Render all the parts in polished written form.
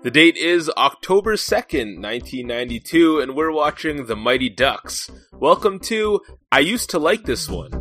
The date is October 2nd, 1992, and we're watching The Mighty Ducks. Welcome to I Used to Like This One.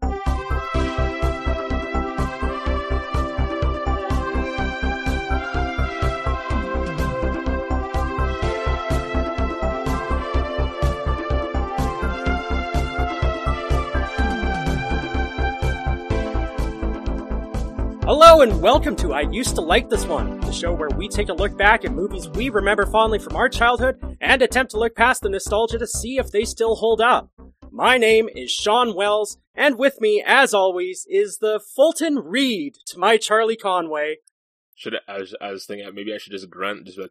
Hello and welcome to I Used to Like This One, the show where we take a look back at movies we remember fondly from our childhood and attempt to look past the nostalgia to see if they still hold up. My name is Sean Wells, and with me, as always, is the Fulton Reed to my Charlie Conway. I was thinking maybe I should just grunt, just like,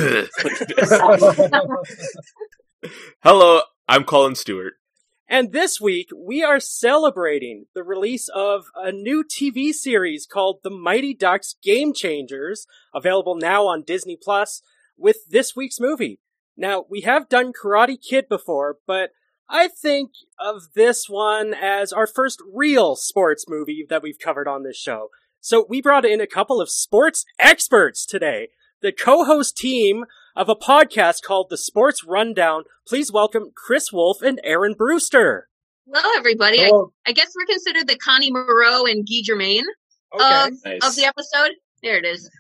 Hello, I'm Colin Stewart. And this week, we are celebrating the release of a new TV series called The Mighty Ducks Game Changers, available now on Disney Plus, with this week's movie. Now, we have done Karate Kid before, but I think of this one as our first real sports movie that we've covered on this show. So we brought in a couple of sports experts today. The co-host team of a podcast called The Sports Rundown. Please welcome Chris Wolf and Aaron Brewster. Hello, everybody. Hello. I guess we're considered the Connie Moreau and Guy Germain of the episode. There it is.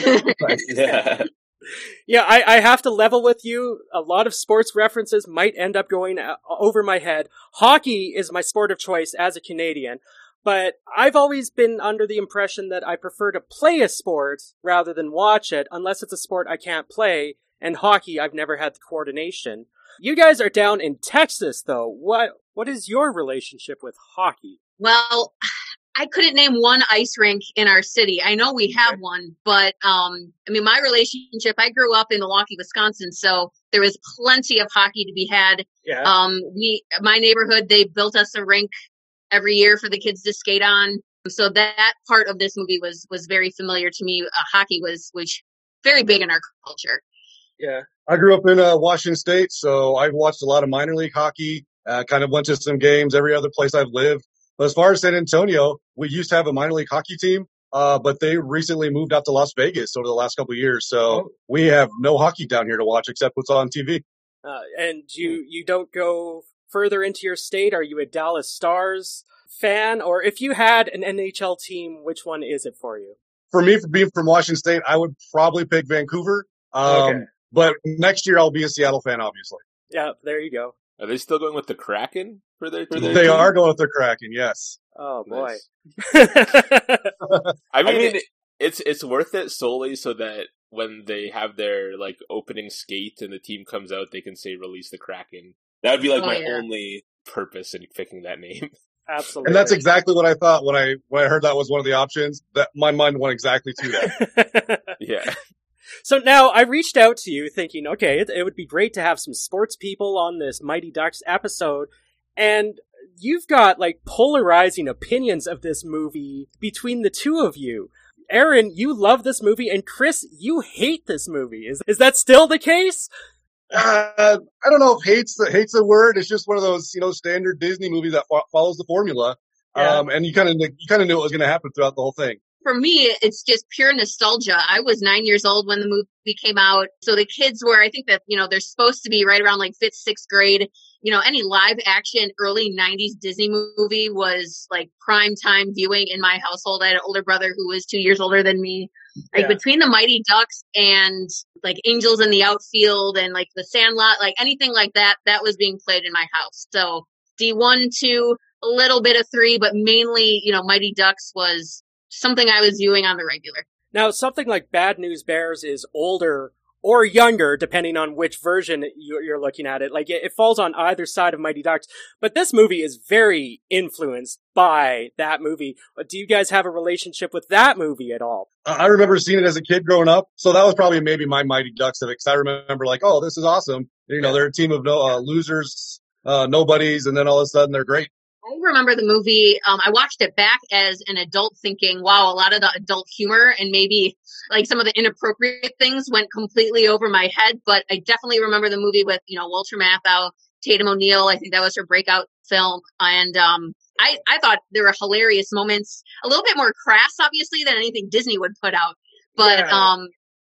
Yeah. Yeah, I have to level with you. A lot of sports references might end up going over my head. Hockey is my sport of choice as a Canadian, but I've always been under the impression that I prefer to play a sport rather than watch it, unless it's a sport I can't play, and hockey, I've never had the coordination. You guys are down in Texas, though. What is your relationship with hockey? Well, I couldn't name one ice rink in our city. I know we have one, but my relationship, I grew up in Milwaukee, Wisconsin, so there was plenty of hockey to be had. Yeah. My neighborhood, they built us a rink every year for the kids to skate on. So that part of this movie was very familiar to me. Hockey was very big in our culture. Yeah. I grew up in Washington State, so I've watched a lot of minor league hockey, kind of went to some games every other place I've lived. But as far as San Antonio, we used to have a minor league hockey team, but they recently moved out to Las Vegas over the last couple of years. So we have no hockey down here to watch except what's on TV. And you don't go further into your state? Are you a Dallas Stars fan? Or if you had an NHL team, which one is it for you? For me, for being from Washington State, I would probably pick Vancouver. But next year I'll be a Seattle fan, obviously. Yeah, there you go. Are they still going with the Kraken for their team? They are going with the Kraken, yes. Oh, boy. Nice. I mean, it's worth it solely so that when they have their opening skate and the team comes out, they can say release the Kraken. That would be my only purpose in picking that name. Absolutely. And that's exactly what I thought when I heard that was one of the options. That my mind went exactly to that. Yeah. So now I reached out to you thinking, okay, it would be great to have some sports people on this Mighty Ducks episode. And you've got polarizing opinions of this movie between the two of you. Aaron, you love this movie, and Chris, you hate this movie. Is that still the case? I don't know if hate's the word. It's just one of those, standard Disney movies that follows the formula. Yeah. And you kind of knew it was going to happen throughout the whole thing. For me, it's just pure nostalgia. I was 9 years old when the movie came out. So the kids were, I think that, they're supposed to be right around 5th, 6th grade. Any live action early 90s Disney movie was prime time viewing in my household. I had an older brother who was 2 years older than me. Between the Mighty Ducks and Angels in the Outfield and the Sandlot, anything like that, that was being played in my house. So D1, 2, a little bit of 3, but mainly, Mighty Ducks was something I was viewing on the regular. Now, something like Bad News Bears is older or younger, depending on which version you're looking at it. It falls on either side of Mighty Ducks. But this movie is very influenced by that movie. Do you guys have a relationship with that movie at all? I remember seeing it as a kid growing up. So that was probably maybe my Mighty Ducks of it. Because I remember this is awesome. They're a team of losers, nobodies, and then all of a sudden they're great. I remember the movie. I watched it back as an adult thinking, wow, a lot of the adult humor and maybe some of the inappropriate things went completely over my head. But I definitely remember the movie with, Walter Matthau, Tatum O'Neal. I think that was her breakout film. And I thought there were hilarious moments, a little bit more crass, obviously, than anything Disney would put out. But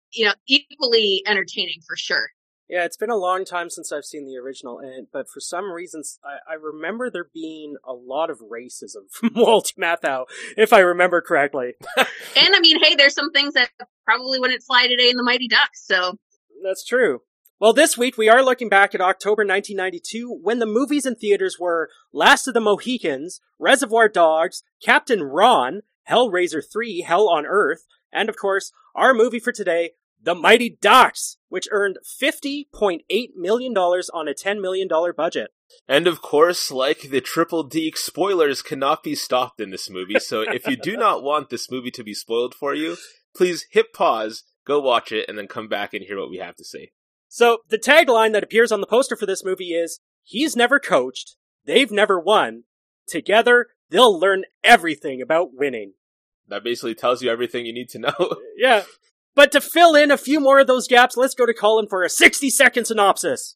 equally entertaining for sure. Yeah, it's been a long time since I've seen the original, but for some reasons, I remember there being a lot of racism from Walter Matthau, if I remember correctly. And I mean, hey, there's some things that probably wouldn't fly today in the Mighty Ducks, so. That's true. Well, this week we are looking back at October 1992, when the movies in theaters were Last of the Mohicans, Reservoir Dogs, Captain Ron, Hellraiser 3, Hell on Earth, and of course, our movie for today, The Mighty Ducks, which earned $50.8 million on a $10 million budget. And of course, like the Triple Deke, spoilers cannot be stopped in this movie, so if you do not want this movie to be spoiled for you, please hit pause, go watch it, and then come back and hear what we have to say. So, the tagline that appears on the poster for this movie is, he's never coached, they've never won, together, they'll learn everything about winning. That basically tells you everything you need to know. Yeah. But to fill in a few more of those gaps, let's go to Colin for a 60-second synopsis.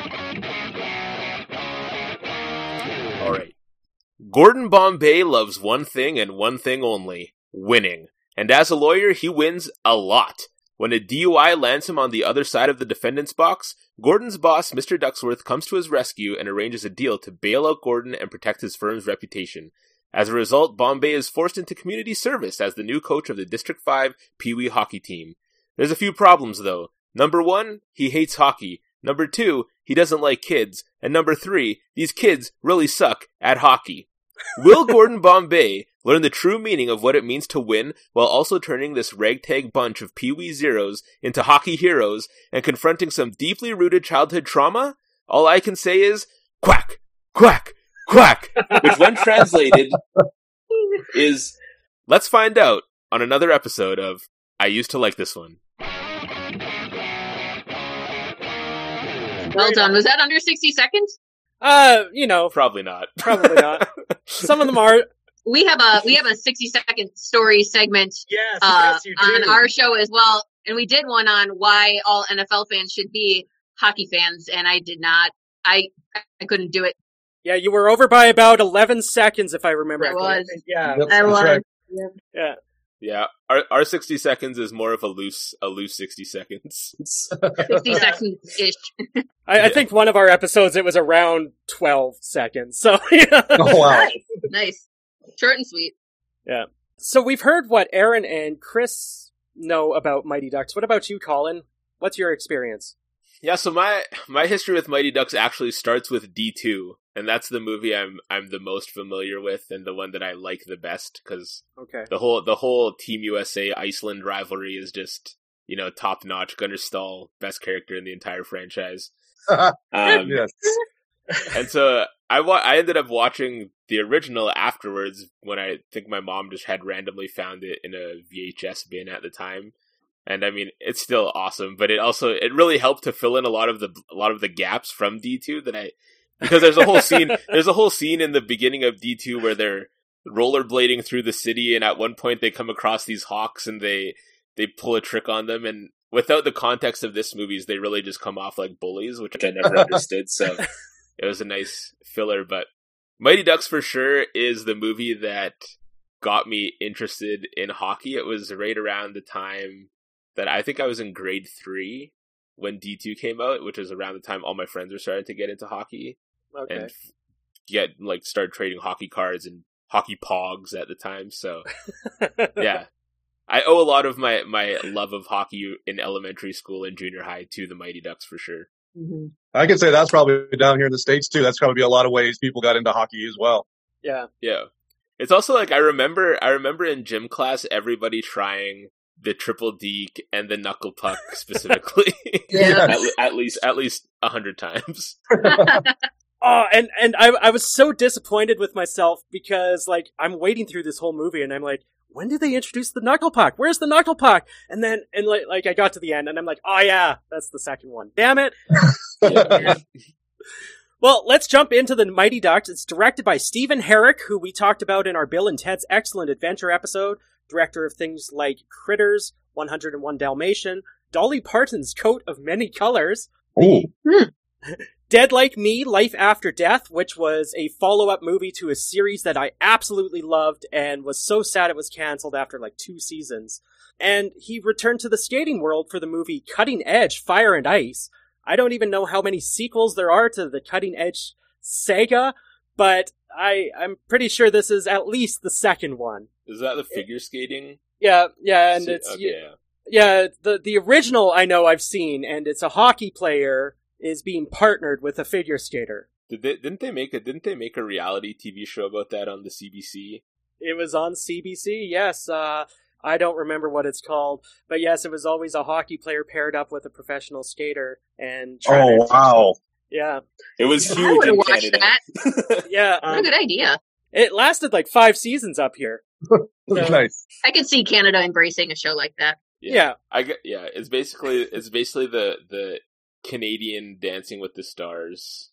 Alright. Gordon Bombay loves one thing and one thing only, winning. And as a lawyer, he wins a lot. When a DUI lands him on the other side of the defendant's box, Gordon's boss, Mr. Ducksworth, comes to his rescue and arranges a deal to bail out Gordon and protect his firm's reputation. As a result, Bombay is forced into community service as the new coach of the District 5 Pee Wee hockey team. There's a few problems, though. Number 1, he hates hockey. Number 2, he doesn't like kids. And number 3, these kids really suck at hockey. Will Gordon Bombay learn the true meaning of what it means to win while also turning this ragtag bunch of Pee Wee Zeros into hockey heroes and confronting some deeply rooted childhood trauma? All I can say is, quack, quack, quack, which when translated is, let's find out on another episode of I Used to Like This One. Well done. Was that under 60 seconds? Probably not. Probably not. Some of them are. We have a 60-second story segment yes, you do. On our show as well. And we did one on why all NFL fans should be hockey fans. And I did not. I couldn't do it. Yeah, you were over by about 11 seconds, if I remember. I was. Yeah. Yep, I was. right. Yeah. Yeah, our 60 seconds is more of a loose 60 seconds. 60 seconds-ish. I think one of our episodes, it was around 12 seconds. So, yeah. Oh, wow. Nice. Short and sweet. Yeah. So we've heard what Aaron and Chris know about Mighty Ducks. What about you, Colin? What's your experience? Yeah, so my history with Mighty Ducks actually starts with D2, and that's the movie I'm the most familiar with and the one that I like the best because the whole Team USA Iceland rivalry is just, top notch. Gunnar Stahl, best character in the entire franchise. Yes. And so I ended up watching the original afterwards when I think my mom just had randomly found it in a VHS bin at the time. And I mean, it's still awesome, but it really helped to fill in a lot of the gaps from D2 because there's a whole scene in the beginning of D2 where they're rollerblading through the city, and at one point they come across these hawks and they pull a trick on them, and without the context of this movies, they really just come off like bullies, which I never understood, so it was a nice filler. But Mighty Ducks for sure is the movie that got me interested in hockey. It was right around the time that I think I was in grade 3 when D2 came out, which was around the time all my friends were starting to get into hockey and start trading hockey cards and hockey pogs at the time. So yeah, I owe a lot of my love of hockey in elementary school and junior high to the Mighty Ducks for sure. Mm-hmm. I can say that's probably down here in the States too. That's probably a lot of ways people got into hockey as well. Yeah. Yeah. It's also like, I remember in gym class, everybody trying the triple deke and the knuckle puck specifically. Yeah. at least 100 times. Oh, and I was so disappointed with myself because, like, I'm waiting through this whole movie and I'm like, when did they introduce the knuckle puck? Where's the knuckle puck? And then, I got to the end and I'm like, oh yeah, that's the second one. Damn it. Yeah. Well, let's jump into the Mighty Ducks. It's directed by Stephen Herrick, who we talked about in our Bill and Ted's Excellent Adventure episode, director of things like Critters, 101 Dalmatian, Dolly Parton's Coat of Many Colors, Dead Like Me, Life After Death, which was a follow-up movie to a series that I absolutely loved and was so sad it was canceled after 2 seasons. And he returned to the skating world for the movie Cutting Edge, Fire and Ice. I don't even know how many sequels there are to the Cutting Edge saga, but I'm pretty sure this is at least the second one. Is that the figure skating? Yeah, and it's... Okay, yeah, the original I know I've seen, and it's a hockey player is being partnered with a figure skater. Didn't they make a reality TV show about that on the CBC? It was on CBC, yes. I don't remember what it's called, but yes, it was always a hockey player paired up with a professional skater and. Wow! Yeah, it was huge. I would have watched Canada. that. Yeah, what a good idea. It lasted like 5 seasons up here. Nice. I could see Canada embracing a show like that. Yeah. It's basically the Canadian Dancing with the Stars.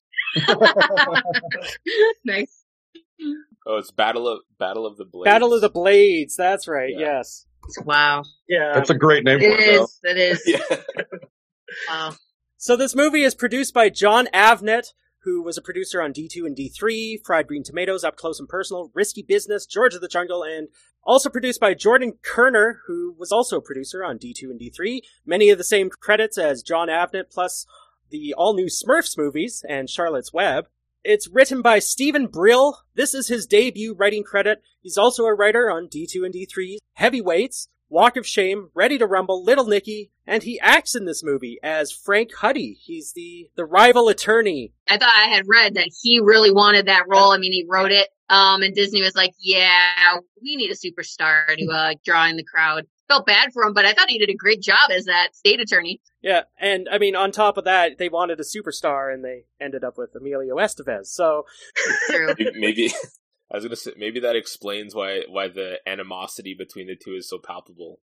Nice. Oh, it's Battle of the Blades. Battle of the Blades. That's right. Yeah. Yes. Wow. Yeah. That's a great name for it. It is. Yeah. Wow. So this movie is produced by John Avnet, who was a producer on D2 and D3, Fried Green Tomatoes, Up Close and Personal, Risky Business, George of the Jungle, and also produced by Jordan Kerner, who was also a producer on D2 and D3. Many of the same credits as John Avnet, plus the all-new Smurfs movies and Charlotte's Web. It's written by Stephen Brill. This is his debut writing credit. He's also a writer on D2 and D3, Heavyweights, Walk of Shame, Ready to Rumble, Little Nicky, and he acts in this movie as Frank Huddy. He's the rival attorney. I thought I had read that he really wanted that role. I mean, he wrote it, and Disney was like, yeah, we need a superstar to draw in the crowd. Felt bad for him, but I thought he did a great job as that state attorney. Yeah, and I mean, on top of that, they wanted a superstar, and they ended up with Emilio Estevez, so... True. Maybe... I was gonna say, maybe that explains why the animosity between the two is so palpable.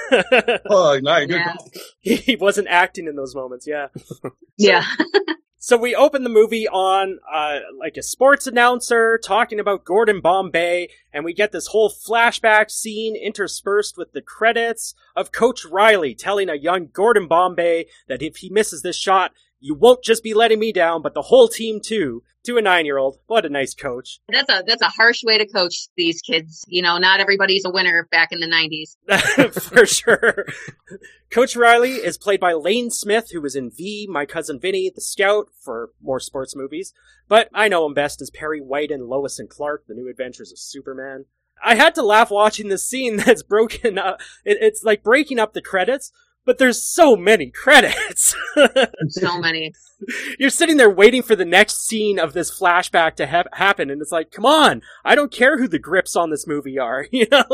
Oh, nice. Yeah. He wasn't acting in those moments, yeah. Yeah. So we open the movie on, like a sports announcer talking about Gordon Bombay, and we get this whole flashback scene interspersed with the credits of Coach Riley telling a young Gordon Bombay that if he misses this shot, you won't just be letting me down, but the whole team too. To a 9-year-old. What a nice coach. That's a harsh way to coach these kids. You know, not everybody's a winner back in the 90s. For sure. Coach Riley is played by Lane Smith, who was in V, My Cousin Vinny, The Scout, for more sports movies. But I know him best as Perry White in Lois and Clark, The New Adventures of Superman. I had to laugh watching this scene that's broken up. It's like breaking up the credits, but there's so many credits. So many. You're sitting there waiting for the next scene of this flashback to happen, and it's like, come on, I don't care who the grips on this movie are, you know?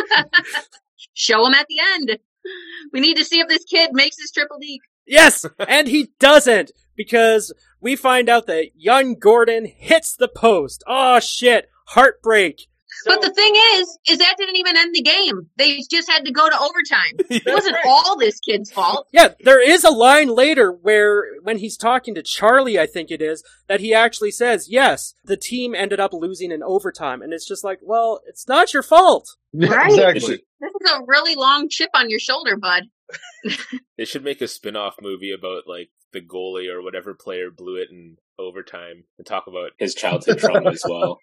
Show him at the end. We need to see if this kid makes his triple D. Yes, and he doesn't, because we find out that young Gordon hits the post. Oh shit, heartbreak. But the thing is that didn't even end the game. They just had to go to overtime. It wasn't all this kid's fault. Yeah, there is a line later where, when he's talking to Charlie, I think it is, that he actually says, yes, the team ended up losing in overtime. And it's just like, well, it's not your fault. Right? Exactly. This is a really long chip on your shoulder, bud. They should make a spin-off movie about, like, the goalie or whatever player blew it in overtime and talk about his childhood trauma as well.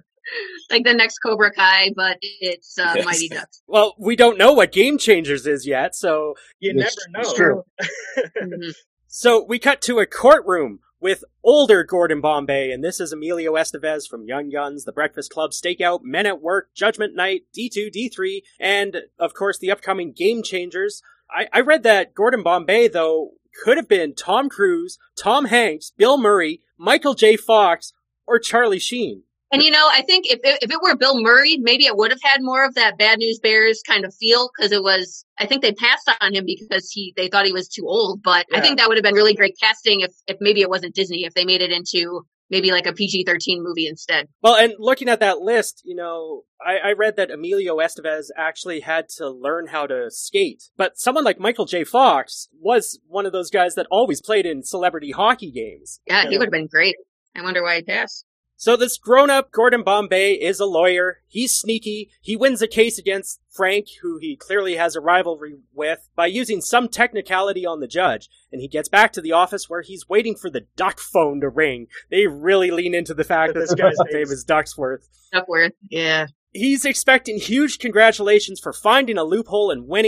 Like the next Cobra Kai, but it's Yes. Mighty Ducks. Well, we don't know what Game Changers is yet, so you It's never know. true. Mhm. So we cut to a courtroom with older Gordon Bombay, and this is Emilio Estevez from Young Guns, The Breakfast Club, Stakeout, Men at Work, Judgment Night, D2, D3, and, of course, the upcoming Game Changers. I read that Gordon Bombay, though, could have been Tom Cruise, Tom Hanks, Bill Murray, Michael J. Fox, or Charlie Sheen. And you know, I think if it were Bill Murray, maybe it would have had more of that Bad News Bears kind of feel, because I think they passed on him because they thought he was too old. But Yeah. I think that would have been really great casting if maybe it wasn't Disney, if they made it into maybe like a PG-13 movie instead. Well, and looking at that list, you know, I read that Emilio Estevez actually had to learn how to skate. But someone like Michael J. Fox was one of those guys that always played in celebrity hockey games. Yeah, he would have been great. I wonder why he passed. So this grown-up Gordon Bombay is a lawyer. He's sneaky. He wins a case against Frank, who he clearly has a rivalry with, by using some technicality on the judge. And he gets back to the office where he's waiting for the duck phone to ring. They really lean into the fact that this guy's name is Ducksworth. Duckworth. Yeah. He's expecting huge congratulations for finding a loophole and winning.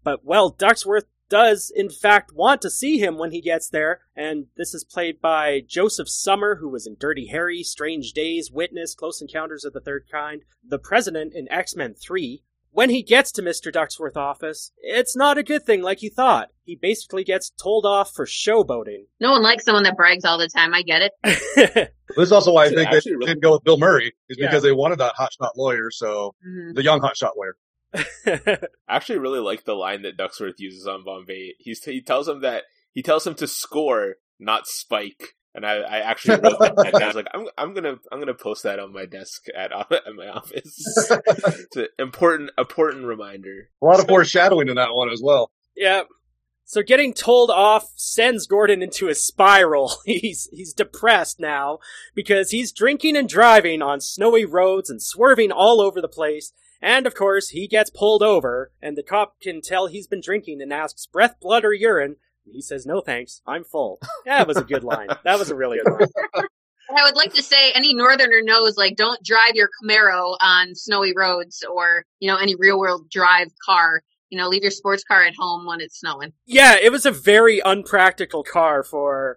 But, well, Ducksworth does, in fact, want to see him when he gets there, and this is played by Joseph Summer, who was in Dirty Harry, Strange Days, Witness, Close Encounters of the Third Kind, the President in X-Men 3. When he gets to Mr. Ducksworth's office, it's not a good thing like he thought. He basically gets told off for showboating. No one likes someone that brags all the time, I get it. This is also why I think they didn't go with Bill Murray, is because they wanted that hotshot lawyer, so the young hotshot lawyer. I actually really like the line that Ducksworth uses on Bombay. He tells him to score, not spike. And I actually wrote that down. I was like, I'm gonna post that on my desk at my office. It's an important reminder. A lot of foreshadowing in that one as well. Yeah. So getting told off sends Gordon into a spiral. He's depressed now because he's drinking and driving on snowy roads and swerving all over the place. And of course, he gets pulled over, and the cop can tell he's been drinking and asks breath, blood, or urine. He says, "No thanks, I'm full." That was a good line. That was a really good line. I would like to say any northerner knows, like, don't drive your Camaro on snowy roads or, any real world drive car. Leave your sports car at home when it's snowing. Yeah, it was a very unpractical car for,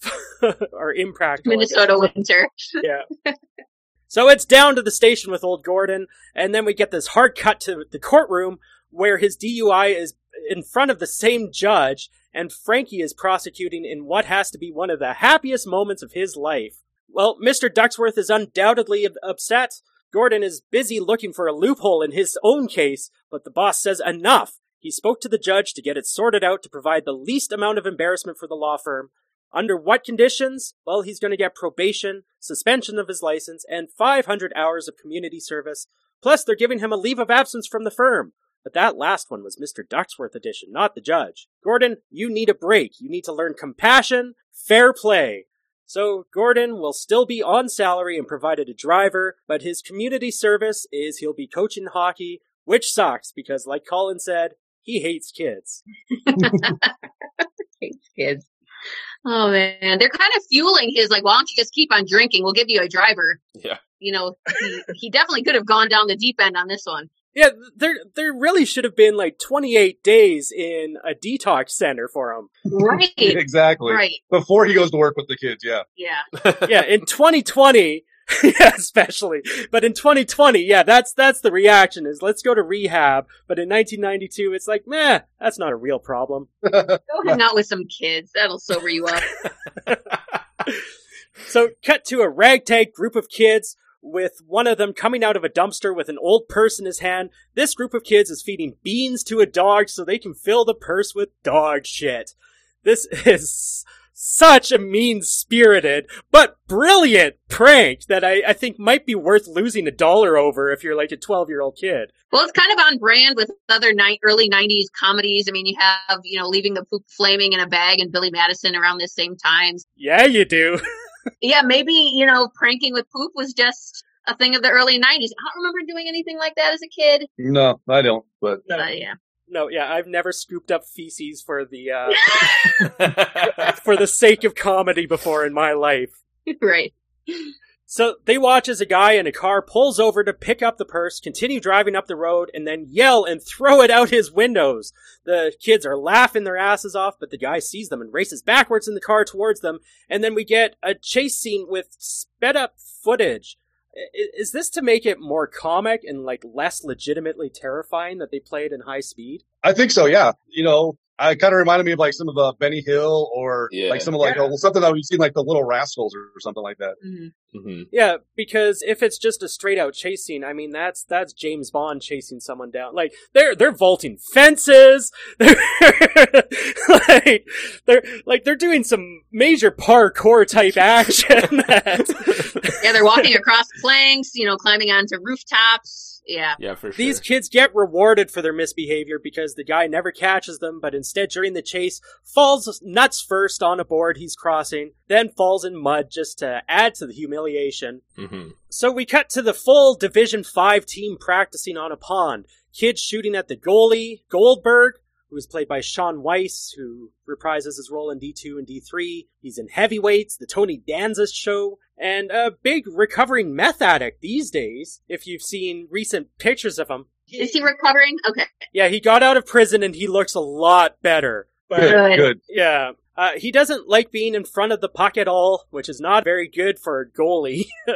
or impractical. Minnesota winter. Yeah. So it's down to the station with old Gordon, and then we get this hard cut to the courtroom where his DUI is in front of the same judge, and Frankie is prosecuting in what has to be one of the happiest moments of his life. Well, Mr. Ducksworth is undoubtedly upset. Gordon is busy looking for a loophole in his own case, but the boss says enough. He spoke to the judge to get it sorted out to provide the least amount of embarrassment for the law firm. Under what conditions? Well, he's going to get probation, suspension of his license, and 500 hours of community service. Plus, they're giving him a leave of absence from the firm. But that last one was Mr. Ducksworth edition, not the judge. Gordon, you need a break. You need to learn compassion, fair play. So Gordon will still be on salary and provided a driver, but his community service is he'll be coaching hockey, which sucks because, like Colin said, he hates kids. Hates kids. Oh man, they're kind of fueling his, like, why don't you just keep on drinking? We'll give you a driver. Yeah. He definitely could have gone down the deep end on this one. Yeah, there really should have been like 28 days in a detox center for him. Right. Exactly. Right. Before he goes to work with the kids, yeah. Yeah. Yeah, in 2020, yeah, especially. But in 2020, yeah, that's the reaction is let's go to rehab. But in 1992, it's like, meh, that's not a real problem. Go hang out with some kids. That'll sober you up. So cut to a ragtag group of kids with one of them coming out of a dumpster with an old purse in his hand. This group of kids is feeding beans to a dog so they can fill the purse with dog shit. This is such a mean-spirited, but brilliant prank that I think might be worth losing $1 over if you're like a 12-year-old kid. Well, it's kind of on brand with other early 90s comedies. I mean, you have, Leaving the Poop Flaming in a Bag and Billy Madison around the same times. Yeah, you do. Yeah, maybe, pranking with poop was just a thing of the early 90s. I don't remember doing anything like that as a kid. No, I don't, but... Yeah. No, yeah, I've never scooped up feces for the, for the sake of comedy before in my life. Right. So they watch as a guy in a car pulls over to pick up the purse, continue driving up the road, and then yell and throw it out his windows. The kids are laughing their asses off, but the guy sees them and races backwards in the car towards them, and then we get a chase scene with sped up footage. Is this to make it more comic and like less legitimately terrifying that they played in high speed? I think so, yeah. I kind of reminded me of like some of the Benny Hill or like some of like something that we've seen like the Little Rascals or something like that. Mm-hmm. Mm-hmm. Yeah, because if it's just a straight out chase scene, I mean that's James Bond chasing someone down. Like they're vaulting fences. They're doing some major parkour type action. Yeah, they're walking across planks, climbing onto rooftops. Yeah. Yeah, for sure. These kids get rewarded for their misbehavior because the guy never catches them, but instead during the chase falls nuts first on a board he's crossing, then falls in mud just to add to the humiliation. Mm-hmm. So we cut to the full Division 5 team practicing on a pond. Kids shooting at the goalie, Goldberg, who is played by Sean Weiss, who reprises his role in D2 and D3. He's in Heavyweights, The Tony Danza Show, and a big recovering meth addict these days, if you've seen recent pictures of him. Is he recovering? Okay. Yeah, he got out of prison and he looks a lot better. But, Good. Yeah. He doesn't like being in front of the puck at all, which is not very good for a goalie. Well,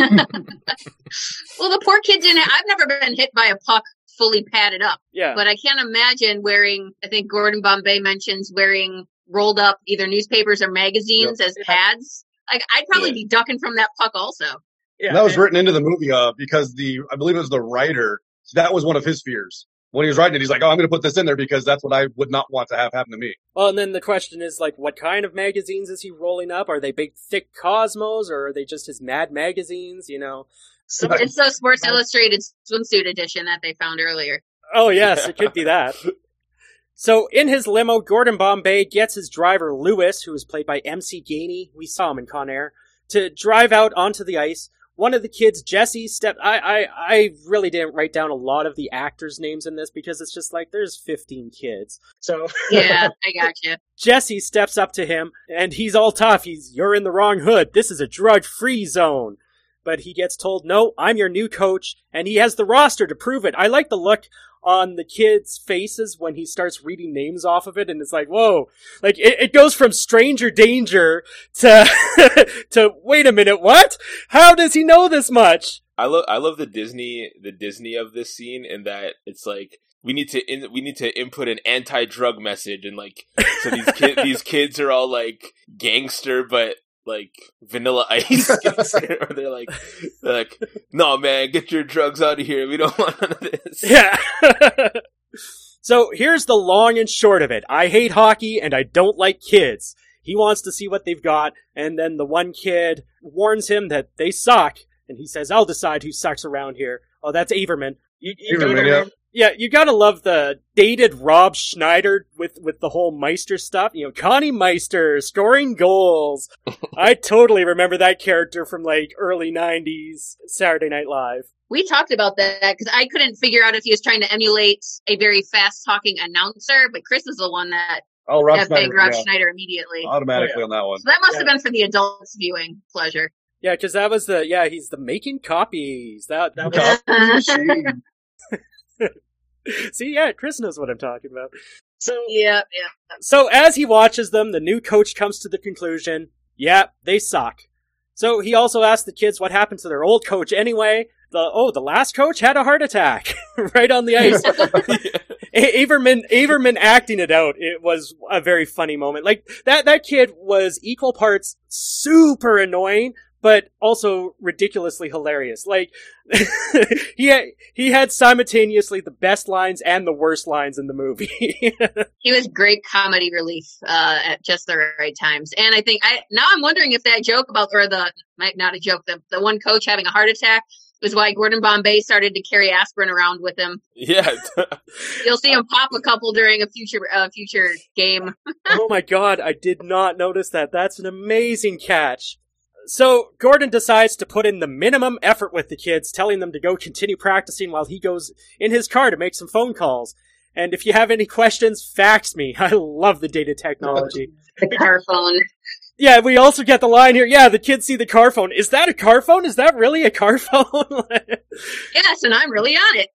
the poor kid didn't. I've never been hit by a puck fully padded up. Yeah. But I can't imagine wearing, I think Gordon Bombay mentions wearing rolled up either newspapers or magazines as pads. Like, I'd probably be ducking from that puck also. Yeah. And that was written into the movie because I believe it was the writer, that was one of his fears. When he was writing it, he's like, I'm going to put this in there because that's what I would not want to have happen to me. Well, and then the question is, like, what kind of magazines is he rolling up? Are they big, thick Cosmos, or are they just his Mad magazines, you know? It's so Sports Illustrated swimsuit edition that they found earlier. Oh, yes, it could be that. So, in his limo, Gordon Bombay gets his driver, Lewis, who is played by MC Gainey, we saw him in Con Air, to drive out onto the ice. One of the kids, Jesse, I really didn't write down a lot of the actors' names in this because it's just like, there's 15 kids. So yeah, I gotcha. Jesse steps up to him, and he's all tough. You're in the wrong hood. This is a drug-free zone. But he gets told, no, I'm your new coach, and he has the roster to prove it. I like the look on the kids' faces when he starts reading names off of it, and it's like, whoa. Like, it goes from stranger danger to, to, wait a minute, what? How does he know this much? I love the Disney of this scene in that it's like, we need to input an anti-drug message, and like, so these kids are all like gangster, but like Vanilla Ice, or they're like, no man, get your drugs out of here. We don't want none of this. Yeah. So here's the long and short of it. I hate hockey and I don't like kids. He wants to see what they've got, and then the one kid warns him that they suck, and he says, I'll decide who sucks around here. Oh, that's Averman. Averman, yeah. Yeah, you gotta love the dated Rob Schneider with the whole Meister stuff. You know, Connie Meister scoring goals. I totally remember that character from like early 90s Saturday Night Live. We talked about that because I couldn't figure out if he was trying to emulate a very fast-talking announcer, but Chris is the one that begged Rob Schneider immediately. Automatically on that one. So that must have been for the adults viewing pleasure. Yeah, because that was he's the making copies. That was See, yeah, Chris knows what I'm talking about. So yeah. So as he watches them, the new coach comes to the conclusion, yeah, they suck. So he also asks the kids what happened to their old coach anyway. The last coach had a heart attack right on the ice. Averman acting it out. It was a very funny moment. Like that kid was equal parts super annoying, but also ridiculously hilarious. Like, he had simultaneously the best lines and the worst lines in the movie. He was great comedy relief, at just the right times. And I think now I'm wondering if that joke about, not a joke, the one coach having a heart attack was why Gordon Bombay started to carry aspirin around with him. Yeah. You'll see him pop a couple during a future game. Oh my god, I did not notice that. That's an amazing catch. So, Gordon decides to put in the minimum effort with the kids, telling them to go continue practicing while he goes in his car to make some phone calls. And if you have any questions, fax me. I love the data technology. The car phone. Yeah, we also get the line here. Yeah, the kids see the car phone. Is that a car phone? Is that really a car phone? Yes, and I'm really on it.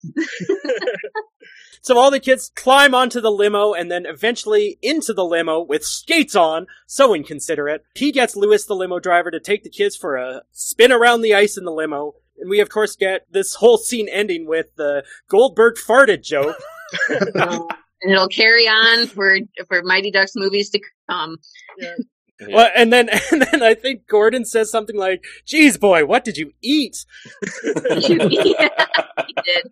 So all the kids climb onto the limo and then eventually into the limo with skates on. So inconsiderate. He gets Lewis, the limo driver, to take the kids for a spin around the ice in the limo. And we, of course, get this whole scene ending with the Goldberg farted joke. And it'll carry on for Mighty Ducks movies to come. Yeah. Yeah. Well, and then I think Gordon says something like, "Geez, boy, what did you eat?" Yeah, he did.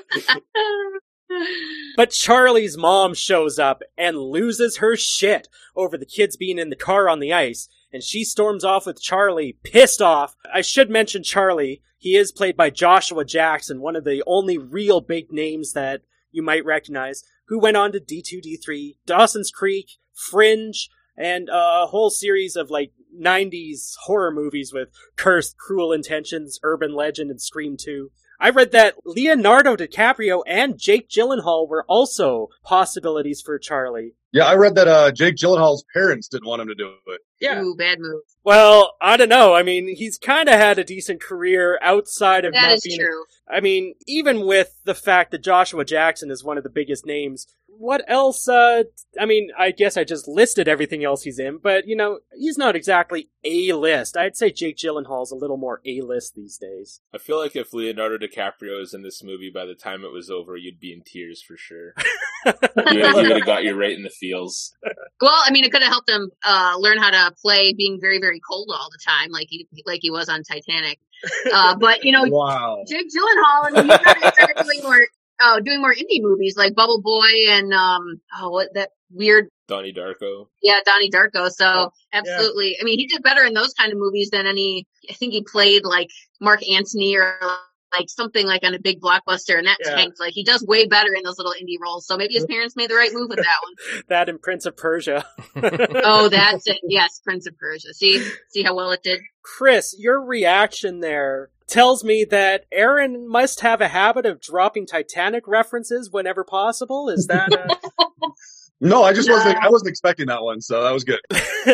But Charlie's mom shows up and loses her shit over the kids being in the car on the ice, and she storms off with Charlie, pissed off. I should mention Charlie. He is played by Joshua Jackson, one of the only real big names that you might recognize, who went on to D2, D3, Dawson's Creek, Fringe, and a whole series of like 90s horror movies with Cursed, Cruel Intentions, Urban Legend, and Scream 2. I read that Leonardo DiCaprio and Jake Gyllenhaal were also possibilities for Charlie. Yeah, I read that Jake Gyllenhaal's parents didn't want him to do it. Yeah. Ooh, bad move. Well, I don't know. I mean, he's kind of had a decent career outside of that is true. I mean, even with the fact that Joshua Jackson is one of the biggest names, what else? I mean, I guess I just listed everything else he's in, but, you know, he's not exactly A-list. I'd say Jake Gyllenhaal's a little more A-list these days. I feel like if Leonardo DiCaprio was in this movie, by the time it was over, you'd be in tears for sure. He would have got you right in the feels. Well, I mean, it could have helped him learn how to play being very, very cold all the time, like he was on Titanic. But, you know, wow. Jake Gyllenhaal, I mean, he's got to start doing more indie movies like Bubble Boy and, what that weird Donnie Darko. Yeah, Donnie Darko. So absolutely. Yeah. I mean, he did better in those kind of movies than I think he played like Mark Antony or like something like on a big blockbuster, and that tanked. Like, he does way better in those little indie roles. So maybe his parents made the right move with that one. That and Prince of Persia. Oh, that's it. Yes, Prince of Persia. See how well it did? Chris, your reaction there tells me that Aaron must have a habit of dropping Titanic references whenever possible. Is that No, I wasn't expecting that one, so that was good.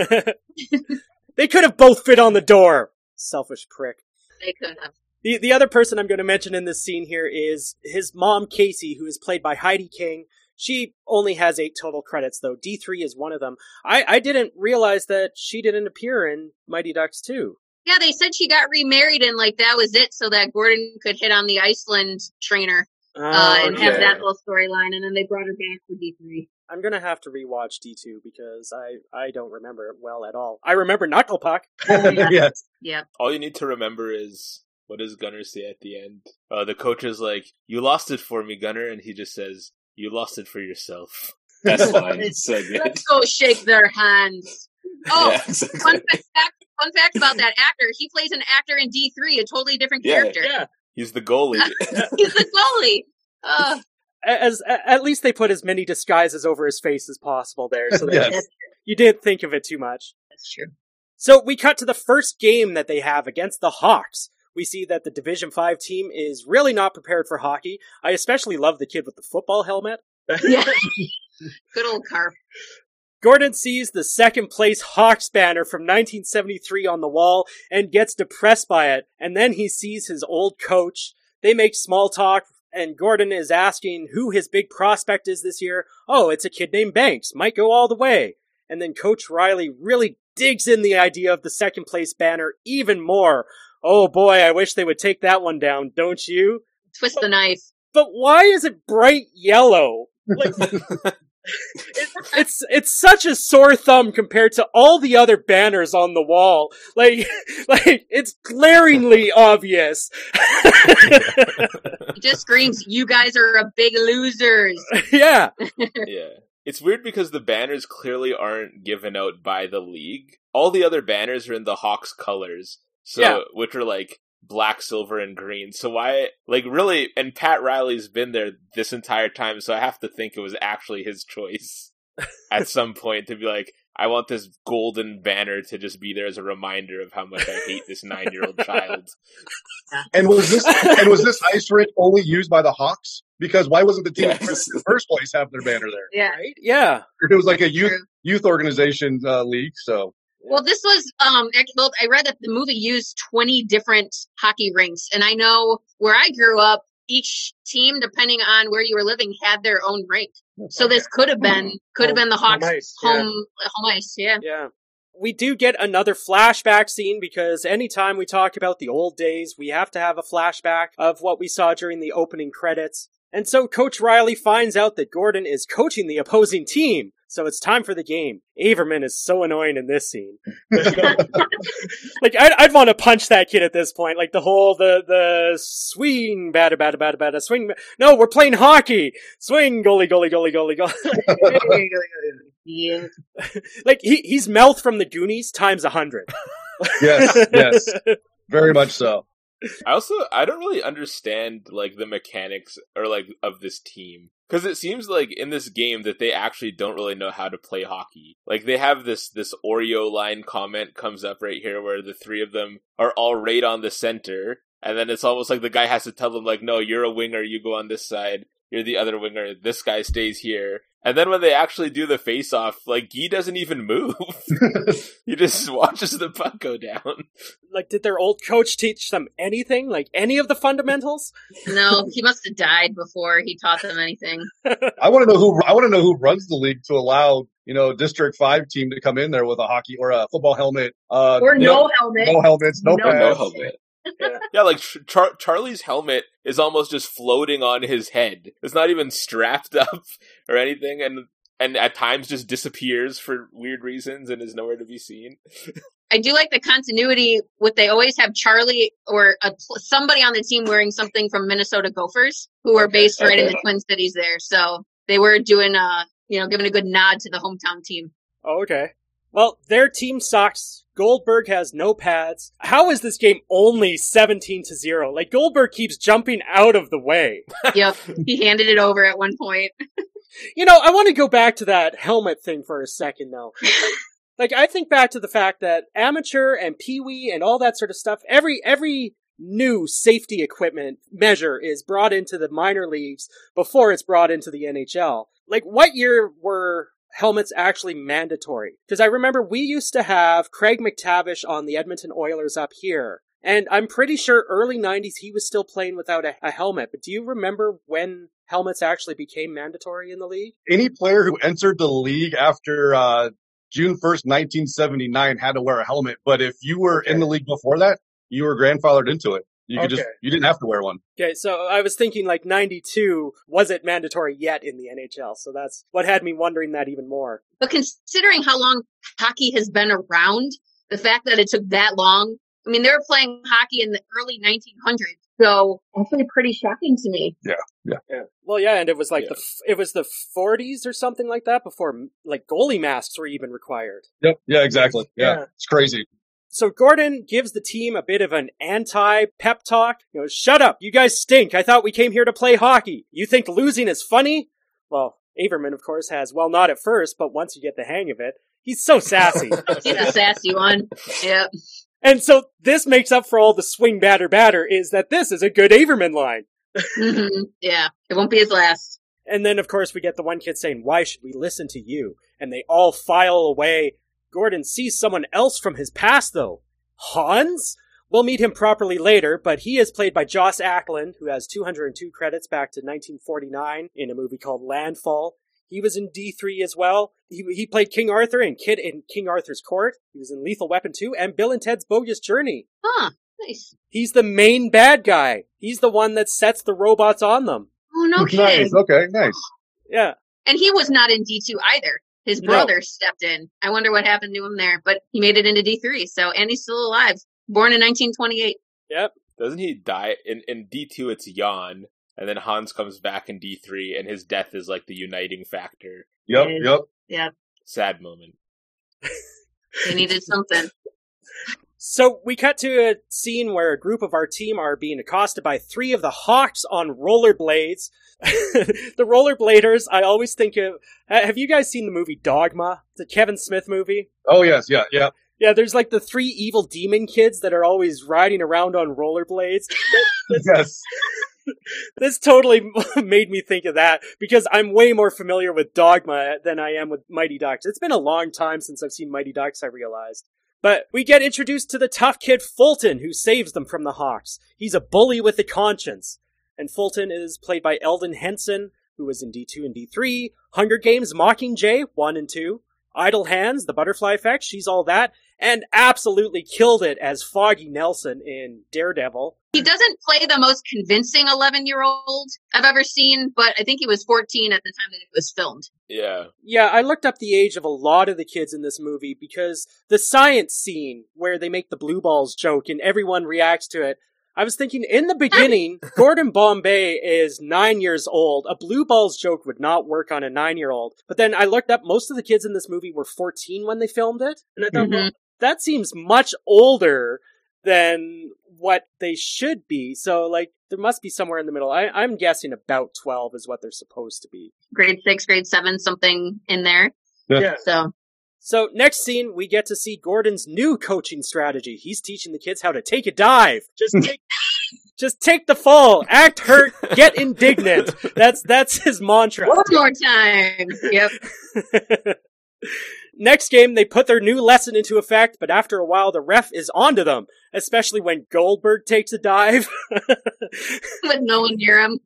They could have both fit on the door. Selfish prick. They could have. The other person I'm going to mention in this scene here is his mom, Casey, who is played by Heidi King. She only has 8 total credits, though. D3 is one of them. I didn't realize that she didn't appear in Mighty Ducks 2. Yeah, they said she got remarried and like that was it, so that Gordon could hit on the Iceland trainer and have that little storyline, and then they brought her back for D3. I'm going to have to rewatch D2 because I don't remember it well at all. I remember Knuckle Puck. Yes. Yeah. All you need to remember is, what does Gunner say at the end? The coach is like, "You lost it for me, Gunner," and he just says, "You lost it for yourself." That's fine. It's so good. Let's go shake their hands. Oh, yeah, exactly. Fun fact about that actor. He plays an actor in D3, a totally different character. Yeah. He's the goalie. He's the goalie. At least they put as many disguises over his face as possible there, so that you didn't think of it too much. That's true. So we cut to the first game that they have against the Hawks. We see that the Division 5 team is really not prepared for hockey. I especially love the kid with the football helmet. Yeah. Good old Carp. Gordon sees the second place Hawks banner from 1973 on the wall and gets depressed by it. And then he sees his old coach. They make small talk, and Gordon is asking who his big prospect is this year. Oh, it's a kid named Banks. Might go all the way. And then Coach Riley really digs in the idea of the second place banner even more. Oh boy, I wish they would take that one down, don't you? Twist the knife. But why is it bright yellow? Like, it's such a sore thumb compared to all the other banners on the wall. Like it's glaringly obvious. It just screams, "You guys are a big losers." Yeah. Yeah. It's weird because the banners clearly aren't given out by the league. All the other banners are in the Hawks colors. So, which are like black, silver, and green. So why, like, really, and Pat Riley's been there this entire time, so I have to think it was actually his choice at some point to be like, I want this golden banner to just be there as a reminder of how much I hate this 9-year-old child. And was this ice rink only used by the Hawks? Because why wasn't the team in the first place have their banner there? Yeah. Right? Yeah. It was like a youth organization league, so. Well, this was, I read that the movie used 20 different hockey rinks. And I know where I grew up, each team, depending on where you were living, had their own rink. So this could have been the Hawks' home ice. Yeah. Yeah. We do get another flashback scene because anytime we talk about the old days, we have to have a flashback of what we saw during the opening credits. And so Coach Riley finds out that Gordon is coaching the opposing team. So it's time for the game. Averman is so annoying in this scene. Like, I'd want to punch that kid at this point. Like, the swing, bada, swing. No, we're playing hockey. Swing, goalie. Yeah. Like, he's Mouth from the Goonies times 100. Yes. Very much so. I don't really understand, like, the mechanics or, like, of this team. Because it seems like in this game that they actually don't really know how to play hockey. Like, they have this Oreo line comment comes up right here where the three of them are all right on the center. And then it's almost like the guy has to tell them, like, no, you're a winger, you go on this side. You're the other winger, this guy stays here. And then when they actually do the face-off, like, Guy doesn't even move. He just watches the puck go down. Like, did their old coach teach them anything? Like, any of the fundamentals? No, he must have died before he taught them anything. I want to know who runs the league to allow, District 5 team to come in there with a hockey or a football helmet. Or no helmet. No helmets, no pads. No helmet. Yeah, like Charlie's helmet is almost just floating on his head. It's not even strapped up or anything, and at times just disappears for weird reasons and is nowhere to be seen. I do like the continuity with they always have Charlie or somebody on the team wearing something from Minnesota Gophers, who are based right in the Twin Cities there. So they were doing, giving a good nod to the hometown team. Oh, okay. Well, their team sucks. Goldberg has no pads. How is this game only 17-0? Like, Goldberg keeps jumping out of the way. Yep, he handed it over at one point. I want to go back to that helmet thing for a second, though. Like, I think back to the fact that amateur and peewee and all that sort of stuff, every new safety equipment measure is brought into the minor leagues before it's brought into the NHL. Like, what year were helmets actually mandatory? Because I remember we used to have Craig McTavish on the Edmonton Oilers up here, and I'm pretty sure early 90s he was still playing without a helmet. But do you remember when helmets actually became mandatory in the league? Any player who entered the league after June 1st, 1979 had to wear a helmet, but if you were in the league before that, you were grandfathered into it. You didn't have to wear one. Okay, so I was thinking like 92 wasn't mandatory yet in the NHL, so that's what had me wondering that even more. But considering how long hockey has been around, the fact that it took that long, I mean, they were playing hockey in the early 1900s, so actually pretty shocking to me. Yeah. Well, yeah, and it was like it was the 40s or something like that before like goalie masks were even required. Yep. Yeah, exactly. Yeah. It's crazy. So Gordon gives the team a bit of an anti-pep talk. Shut up, you guys stink. I thought we came here to play hockey. You think losing is funny? Well, Averman, of course, has, well, not at first, but once you get the hang of it, he's so sassy. He's a sassy one. Yep. And so this makes up for all the swing batter is that this is a good Averman line. Mm-hmm. Yeah, it won't be his last. And then, of course, we get the one kid saying, why should we listen to you? And they all file away. Gordon sees someone else from his past, though. Hans? We'll meet him properly later, but he is played by Joss Ackland, who has 202 credits back to 1949 in a movie called Landfall. He was in D3 as well. He played King Arthur and Kid in King Arthur's Court. He was in Lethal Weapon 2 and Bill and Ted's Bogus Journey. Huh, nice. He's the main bad guy. He's the one that sets the robots on them. Oh, no kidding. Nice, okay, nice. Yeah. And he was not in D2 either. His brother stepped in. I wonder what happened to him there, but he made it into D3, and he's still alive. Born in 1928. Yep. Doesn't he die? In D2, it's Jan, and then Hans comes back in D3, and his death is like the uniting factor. Yep. Sad moment. He needed something. So we cut to a scene where a group of our team are being accosted by 3 of the Hawks on rollerblades. The rollerbladers, I always think of... Have you guys seen the movie Dogma? The Kevin Smith movie? Oh, yes, yeah. Yeah, there's like the 3 evil demon kids that are always riding around on rollerblades. Yes. This totally made me think of that, because I'm way more familiar with Dogma than I am with Mighty Ducks. It's been a long time since I've seen Mighty Ducks, I realized. But we get introduced to the tough kid Fulton, who saves them from the Hawks. He's a bully with a conscience. And Fulton is played by Eldon Henson, who was in D2 and D3, Hunger Games, Mockingjay, 1 and 2, Idle Hands, The Butterfly Effect, She's All That, and absolutely killed it as Foggy Nelson in Daredevil. He doesn't play the most convincing 11-year-old I've ever seen, but I think he was 14 at the time that it was filmed. Yeah. Yeah, I looked up the age of a lot of the kids in this movie because the science scene where they make the blue balls joke and everyone reacts to it, I was thinking in the beginning, Gordon Bombay is 9 years old. A blue balls joke would not work on a 9-year-old. But then I looked up, most of the kids in this movie were 14 when they filmed it. And I thought, well, that seems much older than what they should be. So, like, there must be somewhere in the middle. I'm guessing about 12 is what they're supposed to be. Grade 6, grade 7, something in there. Yeah. So next scene, we get to see Gordon's new coaching strategy. He's teaching the kids how to take a dive. Just take... Just take the fall, act hurt, get indignant. That's his mantra. One more time. Yep. Next game, they put their new lesson into effect, but after a while, the ref is onto them, especially when Goldberg takes a dive. With no one near him.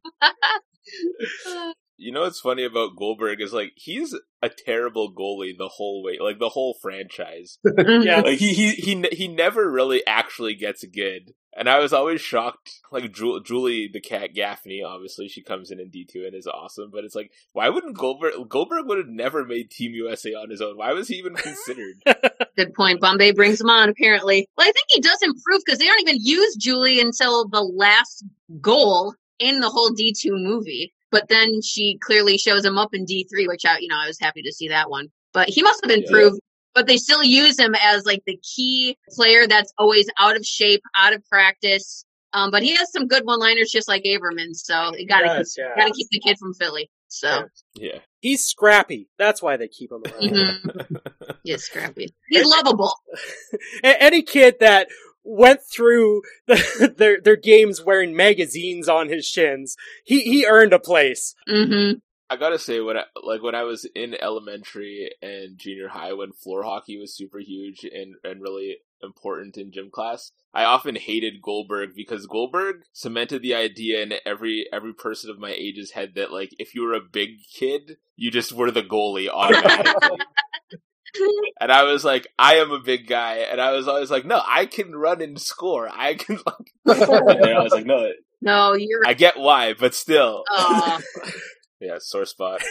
You know what's funny about Goldberg is, like, he's a terrible goalie the whole way, like, the whole franchise. Yeah. Like, he never really actually gets good. And I was always shocked, like, Julie the Cat Gaffney, obviously, she comes in D2 and is awesome, but it's like, why wouldn't Goldberg would have never made Team USA on his own. Why was he even considered? Good point. Bombay brings him on, apparently. Well, I think he does improve because they don't even use Julie until the last goal in the whole D2 movie. But then she clearly shows him up in D3, which I was happy to see that one. But he must have improved. Yeah. But they still use him as like the key player that's always out of shape, out of practice. But he has some good one-liners, just like Averman. So you gotta keep the kid from Philly. So yeah, he's scrappy. That's why they keep him around. Mm-hmm. He's scrappy. He's lovable. Any kid that went through their games wearing magazines on his shins, he earned a place. Mm-hmm. I gotta say, when I was in elementary and junior high, when floor hockey was super huge and really important in gym class, I often hated Goldberg because Goldberg cemented the idea in every person of my age's head that, like, if you were a big kid, you just were the goalie automatically. And I was like, I am a big guy, and I was always like, no, I can run and score. I can. And I was like, no, you're. I get why, but still. Yeah, sore spot.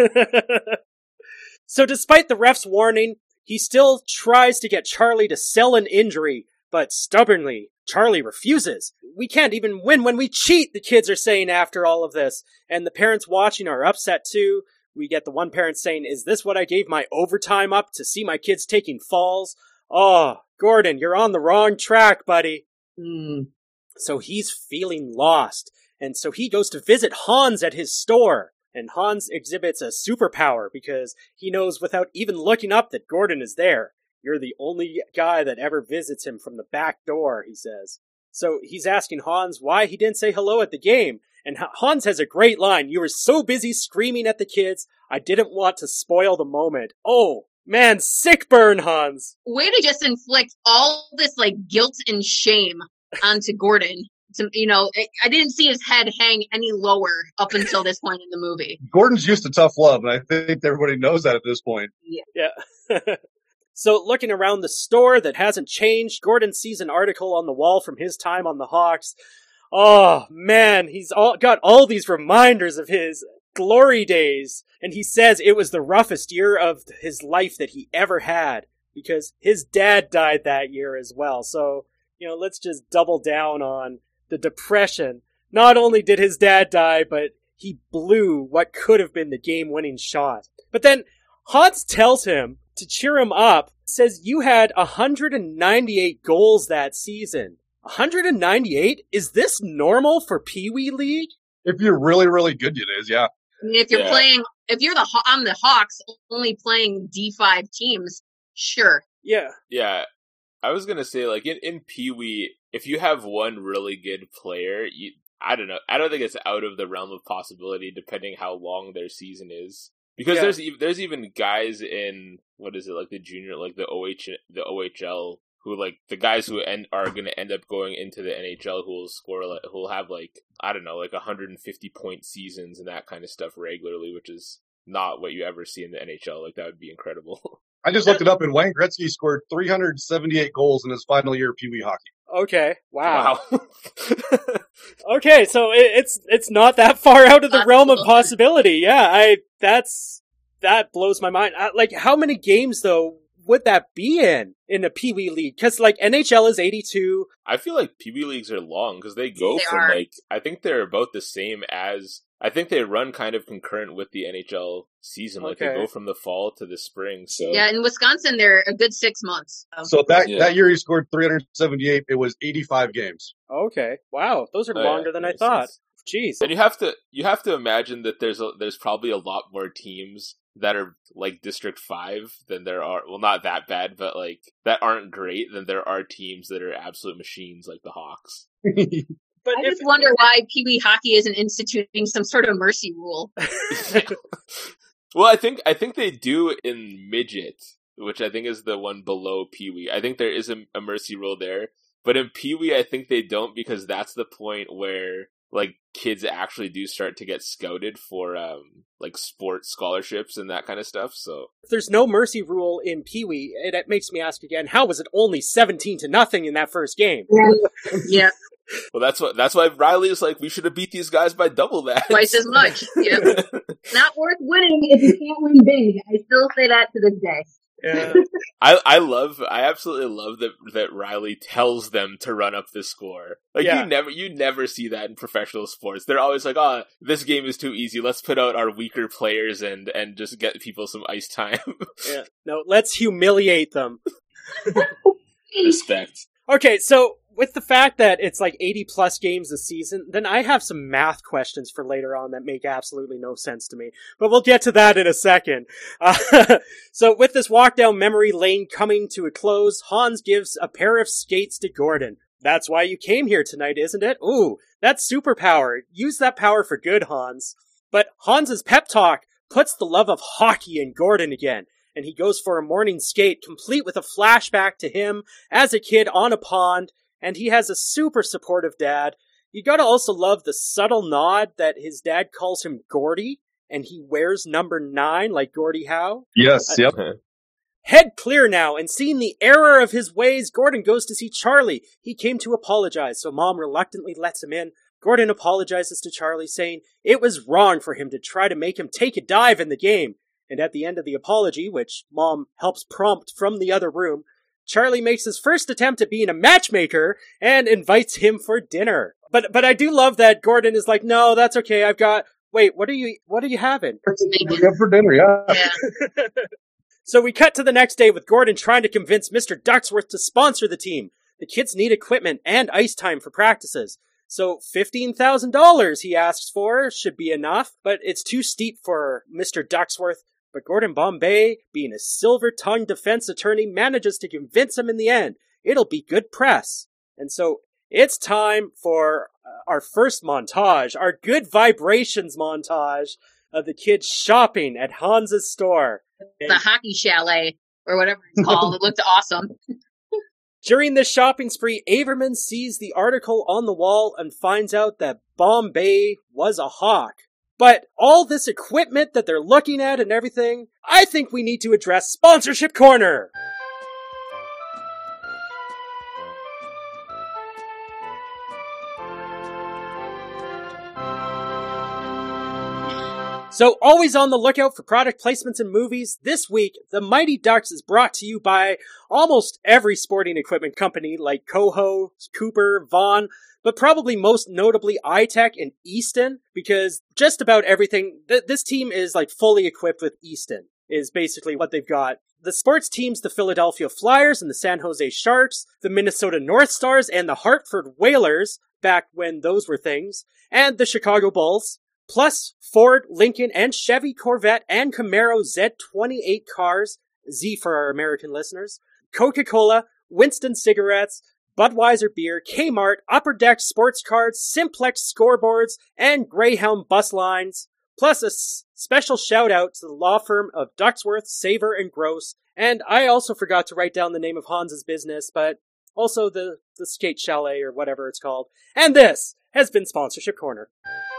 So despite the ref's warning, he still tries to get Charlie to sell an injury, but stubbornly, Charlie refuses. We can't even win when we cheat, the kids are saying after all of this. And the parents watching are upset too. We get the one parent saying, "Is this what I gave my overtime up to see my kids taking falls? Oh, Gordon, you're on the wrong track, buddy." So he's feeling lost. And so he goes to visit Hans at his store. And Hans exhibits a superpower because he knows without even looking up that Gordon is there. "You're the only guy that ever visits him from the back door," he says. So he's asking Hans why he didn't say hello at the game. And Hans has a great line. "You were so busy screaming at the kids, I didn't want to spoil the moment." Oh, man, sick burn, Hans. Way to just inflict all this, like, guilt and shame onto Gordon. I didn't see his head hang any lower up until this point in the movie. Gordon's used to tough love, and I think everybody knows that at this point. Yeah. So looking around the store that hasn't changed, Gordon sees an article on the wall from his time on the Hawks. Oh, man, he's got all these reminders of his glory days. And he says it was the roughest year of his life that he ever had because his dad died that year as well. So, let's just double down on the depression. Not only did his dad die, but he blew what could have been the game-winning shot. But then Hans tells him to cheer him up, says you had 198 goals that season. 198? Is this normal for Pee Wee League? If you're really, really good, it is, yeah. I mean, if you're on the Hawks, only playing D5 teams, sure. Yeah. Yeah. I was gonna say, like, in Pee Wee, if you have one really good player, I don't know. I don't think it's out of the realm of possibility, depending how long their season is. Because there's even guys in, what is it, like the junior, like the OHL, who, like, the guys who are going to end up going into the NHL who will have, like, I don't know, like 150 point seasons and that kind of stuff regularly, which is not what you ever see in the NHL. Like, that would be incredible. I just looked it up, and Wayne Gretzky scored 378 goals in his final year of Pee Wee hockey. Okay, wow. Okay, so it's not that far out of the realm of possibility. Yeah, that blows my mind. Like, how many games though would that be in a Pee Wee league? Because, like, NHL is 82. I feel like Pee Wee leagues are long because they go from like, I think they're about the same as, I think they run kind of concurrent with the NHL season. Like, they go from the fall to the spring. So yeah, in Wisconsin, they're a good 6 months. So that year he scored 378. It was 85 games. Okay, wow, those are longer than I thought. Jeez. And you have to imagine that there's probably a lot more teams that are like District 5 than there are, well, not that bad, but like that aren't great than there are teams that are absolute machines like the Hawks. But I just wonder why Pee Wee Hockey isn't instituting some sort of mercy rule. Well, I think they do in midget, which I think is the one below Pee Wee. I think there is a mercy rule there, but in Pee Wee, I think they don't, because that's the point where like kids actually do start to get scouted for like sports scholarships and that kind of stuff. So if there's no mercy rule in Pee Wee, it makes me ask again: how was it only 17-0 in that first game? Yeah. Well, that's why Riley is like, we should have beat these guys by double that. Twice as much. Yeah. Not worth winning if you can't win big. I still say that to this day. Yeah. I absolutely love that Riley tells them to run up the score. Like, Yeah. you never see that in professional sports. They're always like, oh, this game is too easy. Let's put out our weaker players and just get people some ice time. Yeah. No, let's humiliate them. Respect. Okay, so with the fact that it's like 80 plus games a season, then I have some math questions for later on that make absolutely no sense to me. But we'll get to that in a second. So with this walk down memory lane coming to a close, Hans gives a pair of skates to Gordon. That's why you came here tonight, isn't it? Ooh, that's superpower. Use that power for good, Hans. But Hans's pep talk puts the love of hockey in Gordon again, and he goes for a morning skate, complete with a flashback to him as a kid on a pond. And he has a super supportive dad. You gotta also love the subtle nod that his dad calls him Gordy, and he wears number 9 like Gordie Howe. Yes, yep. Head clear now, and seeing the error of his ways, Gordon goes to see Charlie. He came to apologize, so Mom reluctantly lets him in. Gordon apologizes to Charlie, saying it was wrong for him to try to make him take a dive in the game. And at the end of the apology, which Mom helps prompt from the other room, Charlie makes his first attempt at being a matchmaker and invites him for dinner. But I do love that Gordon is like, no, that's okay. I've got, wait, what are you having? Good for dinner, yeah. So we cut to the next day with Gordon trying to convince Mr. Ducksworth to sponsor the team. The kids need equipment and ice time for practices. So $15,000 he asks for should be enough, but it's too steep for Mr. Ducksworth. But Gordon Bombay, being a silver-tongued defense attorney, manages to convince him in the end. It'll be good press. And so it's time for our first montage, our good vibrations montage of the kids shopping at Hans's store. The hockey chalet, or whatever it's called. It looked awesome. During this shopping spree, Averman sees the article on the wall and finds out that Bombay was a hawk. But all this equipment that they're looking at and everything, I think we need to address Sponsorship Corner! So, always on the lookout for product placements in movies, this week, The Mighty Ducks is brought to you by almost every sporting equipment company like Coho, Cooper, Vaughn, but probably most notably iTech and Easton, because just about everything, this team is like fully equipped with Easton, is basically what they've got. The sports teams, the Philadelphia Flyers and the San Jose Sharks, the Minnesota North Stars and the Hartford Whalers, back when those were things, and the Chicago Bulls, plus Ford, Lincoln, and Chevy, Corvette, and Camaro Z28 cars, Z for our American listeners, Coca-Cola, Winston cigarettes, Budweiser beer, Kmart, Upper Deck sports cards, Simplex scoreboards, and Greyhound bus lines, plus a special shout out to the law firm of Ducksworth, Saver, and Gross. And I also forgot to write down the name of Hans's business, but also the skate chalet or whatever it's called. And this has been Sponsorship Corner.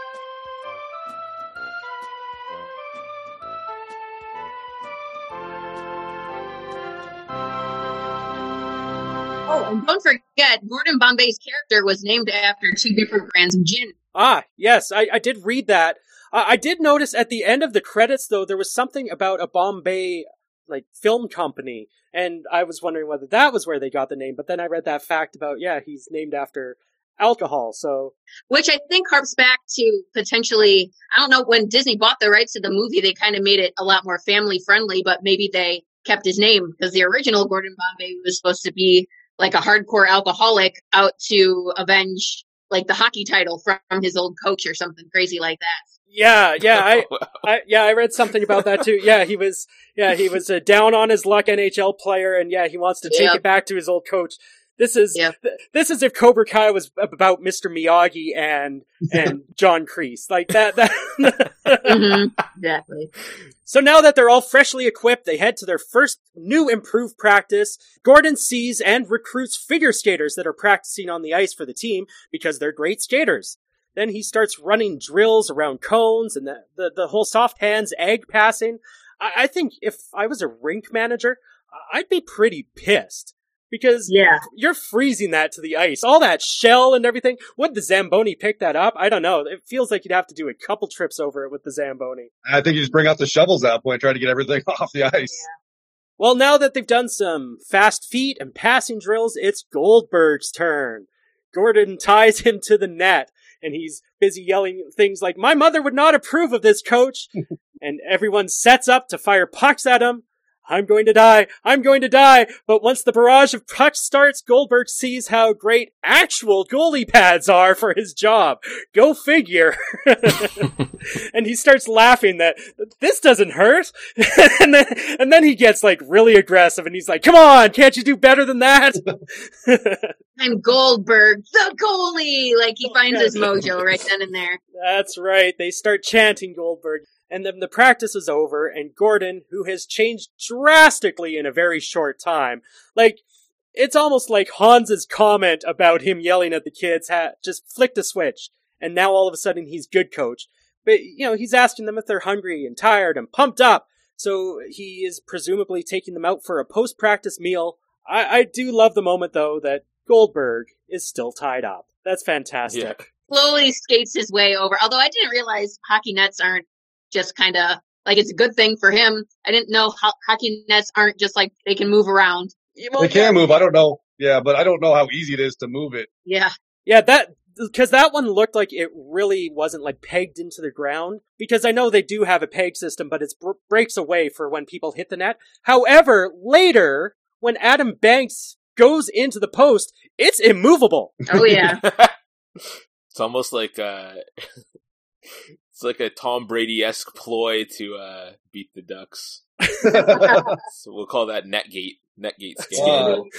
Oh, and don't forget, Gordon Bombay's character was named after 2 different brands of gin. Ah, yes, I did read that. I did notice at the end of the credits, though, there was something about a Bombay, film company, and I was wondering whether that was where they got the name, but then I read that fact about, he's named after alcohol, so... Which I think harps back to potentially, I don't know, when Disney bought the rights to the movie, they kind of made it a lot more family-friendly, but maybe they kept his name, because the original Gordon Bombay was supposed to be like a hardcore alcoholic out to avenge the hockey title from his old coach or something crazy like that. I read something about that too. He was a down on his luck NHL player, and he wants to take it back to his old coach. This is if Cobra Kai was about Mr. Miyagi and John Kreese. Like that. Exactly. So now that they're all freshly equipped, they head to their first new improved practice. Gordon sees and recruits figure skaters that are practicing on the ice for the team because they're great skaters. Then he starts running drills around cones and the whole soft hands egg passing. I think if I was a rink manager, I'd be pretty pissed. Because you're freezing that to the ice. All that shell and everything. Would the Zamboni pick that up? I don't know. It feels like you'd have to do a couple trips over it with the Zamboni. I think you just bring out the shovels at that point, try to get everything off the ice. Yeah. Well, now that they've done some fast feet and passing drills, it's Goldberg's turn. Gordon ties him to the net, and he's busy yelling things like, "My mother would not approve of this, coach." And everyone sets up to fire pucks at him. I'm going to die. But once the barrage of pucks starts, Goldberg sees how great actual goalie pads are for his job. Go figure. And he starts laughing that this doesn't hurt. and then he gets like really aggressive and he's like, "Come on, can't you do better than that?" I'm Goldberg, the goalie. Like he finds his mojo right then and there. That's right. They start chanting Goldberg. And then the practice is over, and Gordon, who has changed drastically in a very short time, like, it's almost like Hans's comment about him yelling at the kids just flicked a switch, and now all of a sudden he's good coach. But, he's asking them if they're hungry and tired and pumped up, so he is presumably taking them out for a post-practice meal. I do love the moment, though, that Goldberg is still tied up. That's fantastic. Yeah. Slowly skates his way over, although I didn't realize hockey nets aren't just kind of like it's a good thing for him. I didn't know hockey nets aren't just like they can move around. They can move. I don't know. Yeah, but I don't know how easy it is to move it. Yeah. Yeah, because that one looked like it really wasn't like pegged into the ground. Because I know they do have a peg system, but it breaks away for when people hit the net. However, later, when Adam Banks goes into the post, it's immovable. Oh, yeah. It's almost like it's like a Tom Brady-esque ploy to beat the Ducks. So we'll call that Netgate scandal.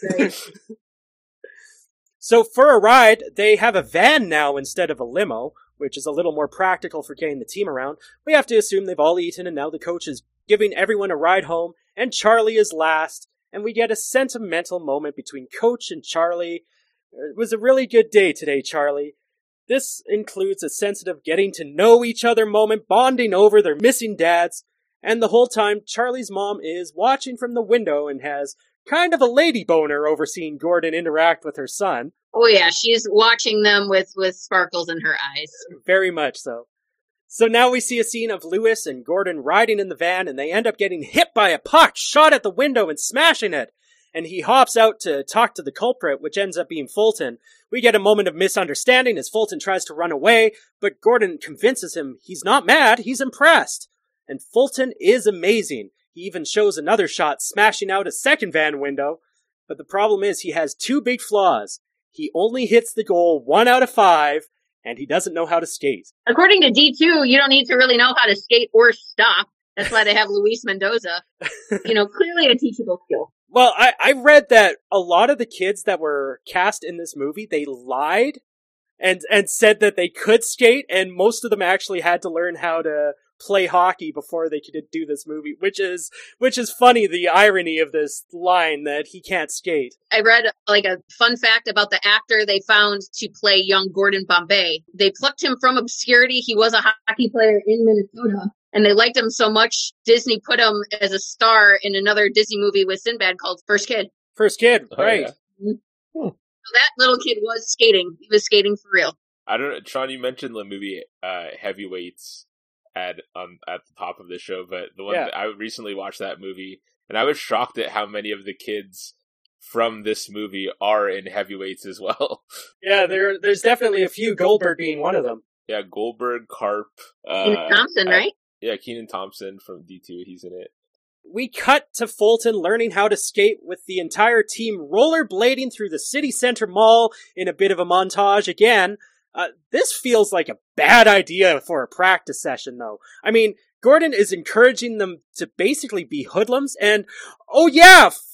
So for a ride, they have a van now instead of a limo, which is a little more practical for getting the team around. We have to assume they've all eaten, and now the coach is giving everyone a ride home, and Charlie is last, and we get a sentimental moment between Coach and Charlie. It was a really good day today, Charlie. This includes a sensitive getting to know each other moment, bonding over their missing dads, and the whole time Charlie's mom is watching from the window and has kind of a lady boner over seeing Gordon interact with her son. Oh yeah, she's watching them with sparkles in her eyes. Very much so. So now we see a scene of Lewis and Gordon riding in the van, and they end up getting hit by a puck, shot at the window and smashing it. And he hops out to talk to the culprit, which ends up being Fulton. We get a moment of misunderstanding as Fulton tries to run away, but Gordon convinces him he's not mad, he's impressed. And Fulton is amazing. He even shows another shot smashing out a second van window. But the problem is he has two big flaws. He only hits the goal 1 out of 5, and he doesn't know how to skate. According to D2, you don't need to really know how to skate or stop. That's why they have Luis Mendoza. Clearly a teachable skill. Well, I read that a lot of the kids that were cast in this movie, they lied and said that they could skate, and most of them actually had to learn how to play hockey before they could do this movie, which is funny, the irony of this line that he can't skate. I read like a fun fact about the actor they found to play young Gordon Bombay. They plucked him from obscurity. He was a hockey player in Minnesota. And they liked him so much, Disney put him as a star in another Disney movie with Sinbad called First Kid. First Kid, right. Yeah. So that little kid was skating. He was skating for real. I don't know, Sean, you mentioned the movie Heavyweights at the top of the show, but the one that I recently watched that movie, and I was shocked at how many of the kids from this movie are in Heavyweights as well. Yeah, there's definitely a few, Goldberg being one of them. Yeah, Goldberg, Karp. Thompson, right? Yeah, Kenan Thompson from D2, he's in it. We cut to Fulton learning how to skate with the entire team rollerblading through the city center mall in a bit of a montage again. This feels like a bad idea for a practice session, though. I mean, Gordon is encouraging them to basically be hoodlums, and, oh yeah,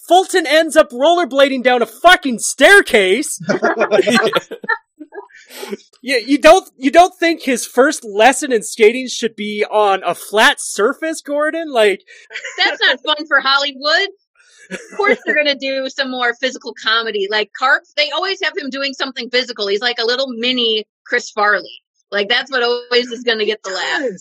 Fulton ends up rollerblading down a fucking staircase. You don't think his first lesson in skating should be on a flat surface, Gordon? Like, that's not fun for Hollywood. Of course they're going to do some more physical comedy. Like Carp, they always have him doing something physical. He's like a little mini Chris Farley. Like that's what always is going to get the laugh.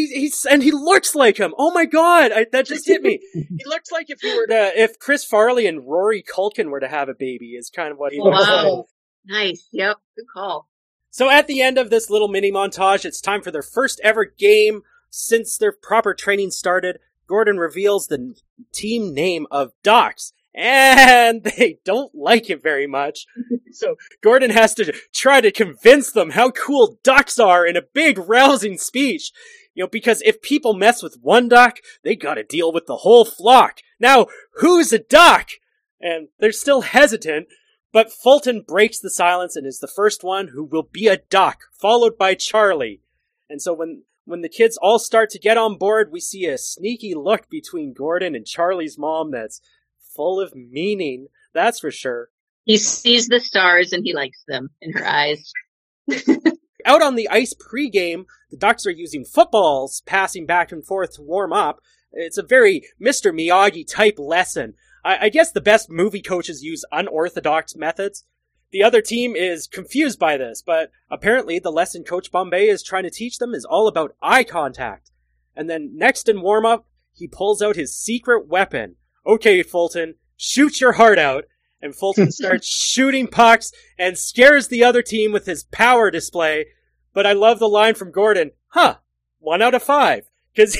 He looks like him. Oh my god, that just hit me. He looks like if Chris Farley and Rory Culkin were to have a baby, is kind of what he looks like. Wow, nice. Yep, good call. So at the end of this little mini montage, it's time for their first ever game since their proper training started. Gordon reveals the team name of Docs, and they don't like it very much. So Gordon has to try to convince them how cool ducks are in a big rousing speech. Because if people mess with one duck, they gotta deal with the whole flock. Now, who's a duck? And they're still hesitant, but Fulton breaks the silence and is the first one who will be a duck, followed by Charlie. And so when the kids all start to get on board, we see a sneaky look between Gordon and Charlie's mom that's full of meaning, that's for sure. He sees the stars and he likes them in her eyes. Out on the ice pregame, the Ducks are using footballs, passing back and forth to warm up. It's a very Mr. Miyagi-type lesson. I guess the best movie coaches use unorthodox methods. The other team is confused by this, but apparently the lesson Coach Bombay is trying to teach them is all about eye contact. And then next in warm-up, he pulls out his secret weapon. Okay, Fulton, shoot your heart out. And Fulton starts shooting pucks and scares the other team with his power display. But I love the line from Gordon, 1 out of 5. Because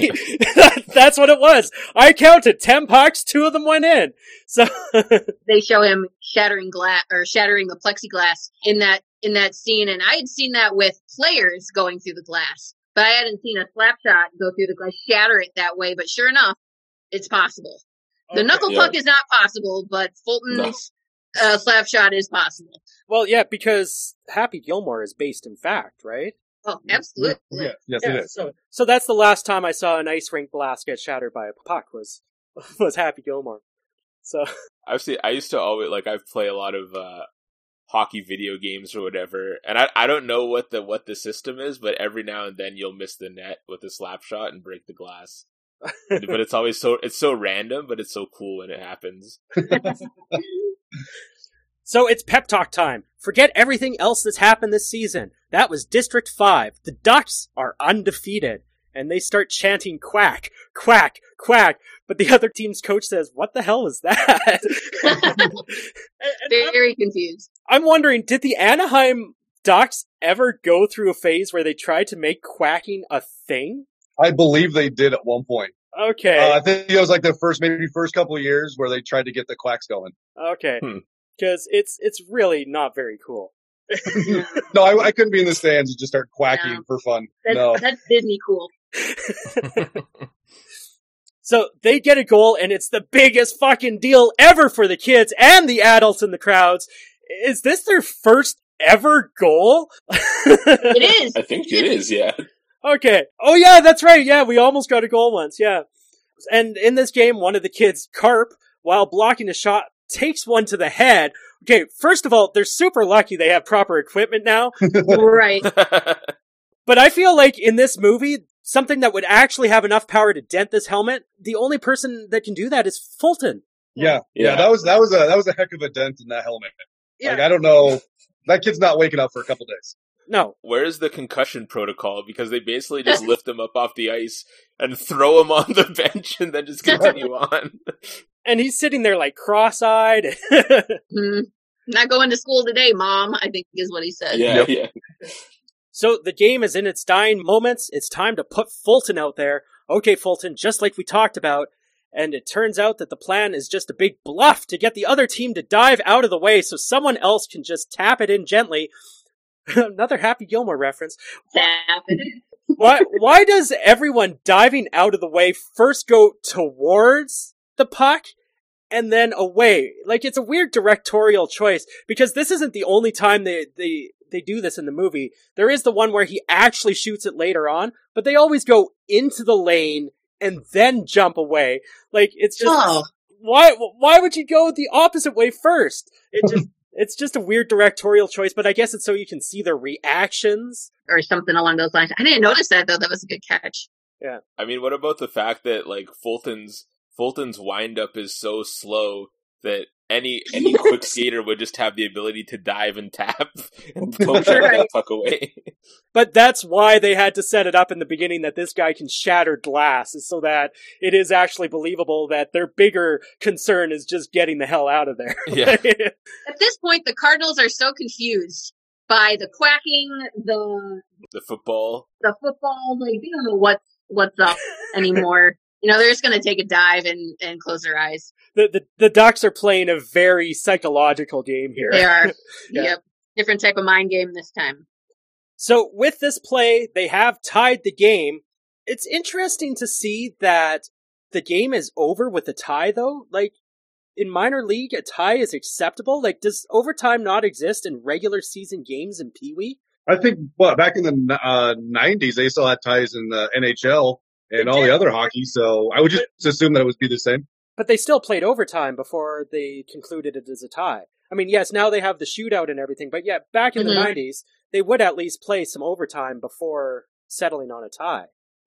that's what it was. I counted 10 pucks, 2 of them went in. So they show him shattering the plexiglass in that scene, and I had seen that with players going through the glass, but I hadn't seen a slap shot go through the glass, shatter it that way. But sure enough, it's possible. The knuckle puck is not possible, but Fulton's slap shot is possible. Well, yeah, because Happy Gilmore is based in fact, right? Oh, absolutely. Yeah. Yes, it is. So that's the last time I saw an ice rink glass get shattered by a puck was Happy Gilmore. So I used to always I play a lot of hockey video games or whatever, and I don't know what the system is, but every now and then you'll miss the net with a slap shot and break the glass. But it's always so random, but it's so cool when it happens. So it's pep talk time. Forget everything else that's happened this season. That was District 5. The Ducks are undefeated. And they start chanting quack, quack, quack. But the other team's coach says, what the hell is that? Very confused. I'm wondering, did the Anaheim Ducks ever go through a phase where they tried to make quacking a thing? I believe they did at one point. Okay. I think it was like the first couple of years where they tried to get the quacks going. Okay. Because it's really not very cool. No, I couldn't be in the stands and just start quacking for fun. That's Disney cool. So they get a goal, and it's the biggest fucking deal ever for the kids and the adults in the crowds. Is this their first ever goal? It is. I think it is, yeah. Okay. Oh yeah, that's right. Yeah, we almost got a goal once, yeah. And in this game, one of the kids, Carp, while blocking a shot, takes one to the head. Okay, first of all, they're super lucky they have proper equipment now. Right. But I feel like in this movie, something that would actually have enough power to dent this helmet, the only person that can do that is Fulton. Yeah. That was a heck of a dent in that helmet. Yeah. I don't know. That kid's not waking up for a couple days. No. Where's the concussion protocol? Because they basically just lift him up off the ice and throw him on the bench and then just continue on. And he's sitting there cross-eyed. Not going to school today, Mom, I think is what he said. Yeah, yeah. So the game is in its dying moments. It's time to put Fulton out there. Okay, Fulton, just like we talked about. And it turns out that the plan is just a big bluff to get the other team to dive out of the way so someone else can just tap it in gently. Another Happy Gilmore reference. Tap it in. Why does everyone diving out of the way first go towards the puck and then away? It's a weird directorial choice, because this isn't the only time they do this in the movie. There is the one where he actually shoots it later on, but they always go into the lane and then jump away. It's just why would you go the opposite way first? It's just a weird directorial choice, but I guess it's so you can see their reactions. Or something along those lines. I didn't notice that, though. That was a good catch. Yeah. I mean, what about the fact that, like, Fulton's wind-up is so slow that any quick skater would just have the ability to dive and tap and poke that puck away. But that's why they had to set it up in the beginning that this guy can shatter glass, is so that it is actually believable that their bigger concern is just getting the hell out of there. Yeah. At this point, the Cardinals are so confused by the quacking, the football. Like, they don't know what's up anymore. They're just going to take a dive and close their eyes. The Ducks are playing a very psychological game here. They are. Yeah. Yep. Different type of mind game this time. So with this play, they have tied the game. It's interesting to see that the game is over with a tie, though. Like, in minor league, a tie is acceptable. Like, does overtime not exist in regular season games in Pee Wee? I think, back in the 90s, they still had ties in the NHL and all the other hockey, so I would just assume that it would be the same. But they still played overtime before they concluded it as a tie. I mean, yes, now they have the shootout and everything, but yeah, back in the 90s, they would at least play some overtime before settling on a tie.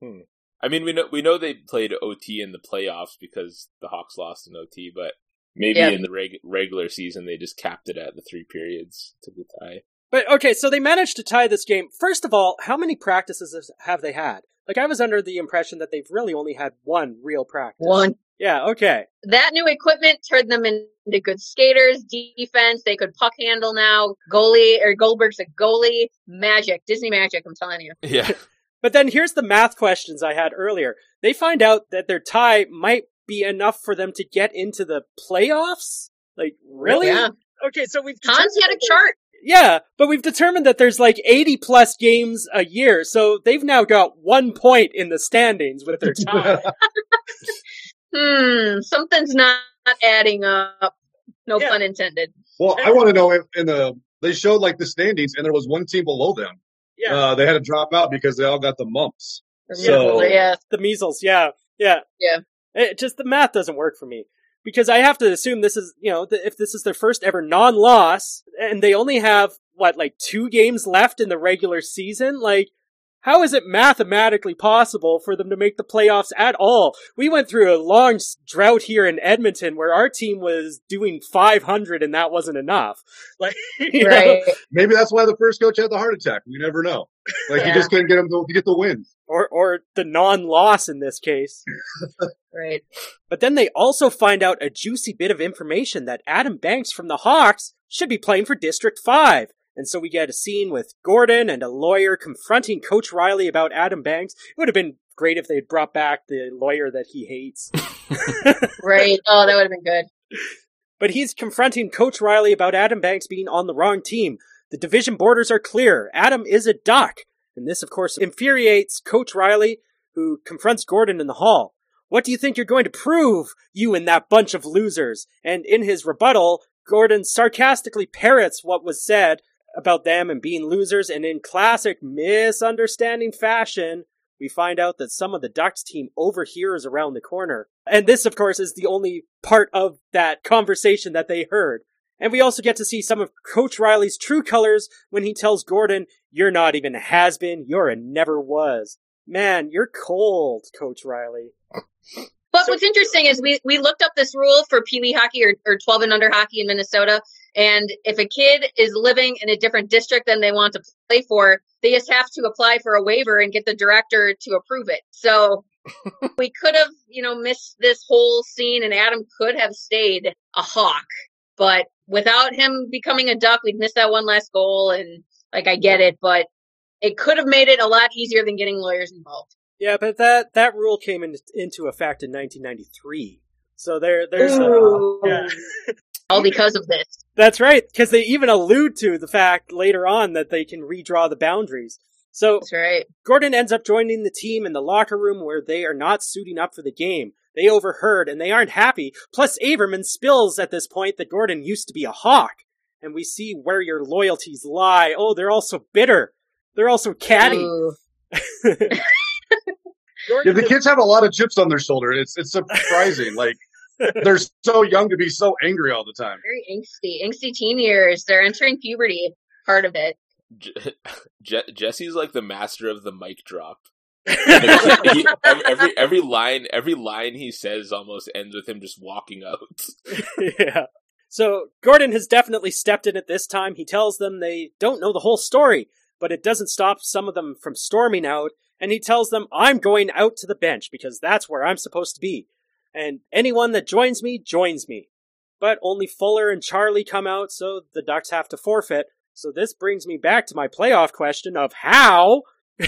I mean, we know they played OT in the playoffs because the Hawks lost in OT, but maybe in the regular season they just capped it at the 3 periods to the tie. But okay, so they managed to tie this game. First of all, how many practices have they had? Like, I was under the impression that they've really only had one real practice. One. Yeah, okay. That new equipment turned them into good skaters, defense. They could puck handle now. Goldberg's a goalie. Magic. Disney magic, I'm telling you. Yeah. But then here's the math questions I had earlier. They find out that their tie might be enough for them to get into the playoffs? Like, really? Yeah. Okay, so we've... Tom's got a chart. Yeah, but we've determined that there's like 80 plus games a year, so they've now got 1 point in the standings with their tie. Something's not adding up. No pun intended. Well, I want to know if they showed like the standings and there was one team below them. Yeah. They had to drop out because they all got the mumps. The measles, yeah. Just the math doesn't work for me. Because I have to assume this is, if this is their first ever non-loss, and they only have, 2 games left in the regular season? Like, how is it mathematically possible for them to make the playoffs at all? We went through a long drought here in Edmonton where our team was doing 500 and that wasn't enough. Like, right. Maybe that's why the first coach had the heart attack. We never know. Like, he just couldn't get him to get the wins. Or the non-loss in this case. Right. But then they also find out a juicy bit of information that Adam Banks from the Hawks should be playing for District 5. And so we get a scene with Gordon and a lawyer confronting Coach Riley about Adam Banks. It would have been great if they had brought back the lawyer that he hates. Right. Oh, that would have been good. But he's confronting Coach Riley about Adam Banks being on the wrong team. The division borders are clear. Adam is a Duck. And this, of course, infuriates Coach Riley, who confronts Gordon in the hall. What do you think you're going to prove, you and that bunch of losers? And in his rebuttal, Gordon sarcastically parrots what was said about them and being losers, and in classic misunderstanding fashion, we find out that some of the Ducks team overhears around the corner. And this, of course, is the only part of that conversation that they heard. And we also get to see some of Coach Riley's true colors when he tells Gordon, "You're not even a has-been, you're a never was." Man, you're cold, Coach Riley. But what's interesting is we looked up this rule for Pee Wee hockey or 12 and under hockey in Minnesota. And if a kid is living in a different district than they want to play for, they just have to apply for a waiver and get the director to approve it. So we could have, missed this whole scene and Adam could have stayed a Hawk. But without him becoming a Duck, we'd miss that one last goal. And I get it, but it could have made it a lot easier than getting lawyers involved. Yeah, but that rule came into effect in 1993. So there's all because of this. That's right, because they even allude to the fact later on that they can redraw the boundaries. So that's right. Gordon ends up joining the team in the locker room where they are not suiting up for the game. They overheard and they aren't happy. Plus Averman spills at this point that Gordon used to be a Hawk. And we see where your loyalties lie. Oh, they're also bitter. They're also catty. Yeah, the kids have a lot of chips on their shoulder. It's surprising. They're so young to be so angry all the time. Very angsty teen years. They're entering puberty. Part of it. Jesse's like the master of the mic drop. Every line he says almost ends with him just walking out. Yeah. So Gordon has definitely stepped in at this time. He tells them they don't know the whole story, but it doesn't stop some of them from storming out, and he tells them, I'm going out to the bench because that's where I'm supposed to be. And anyone that joins me, joins me. But only Fuller and Charlie come out, so the Ducks have to forfeit. So this brings me back to my playoff question of how?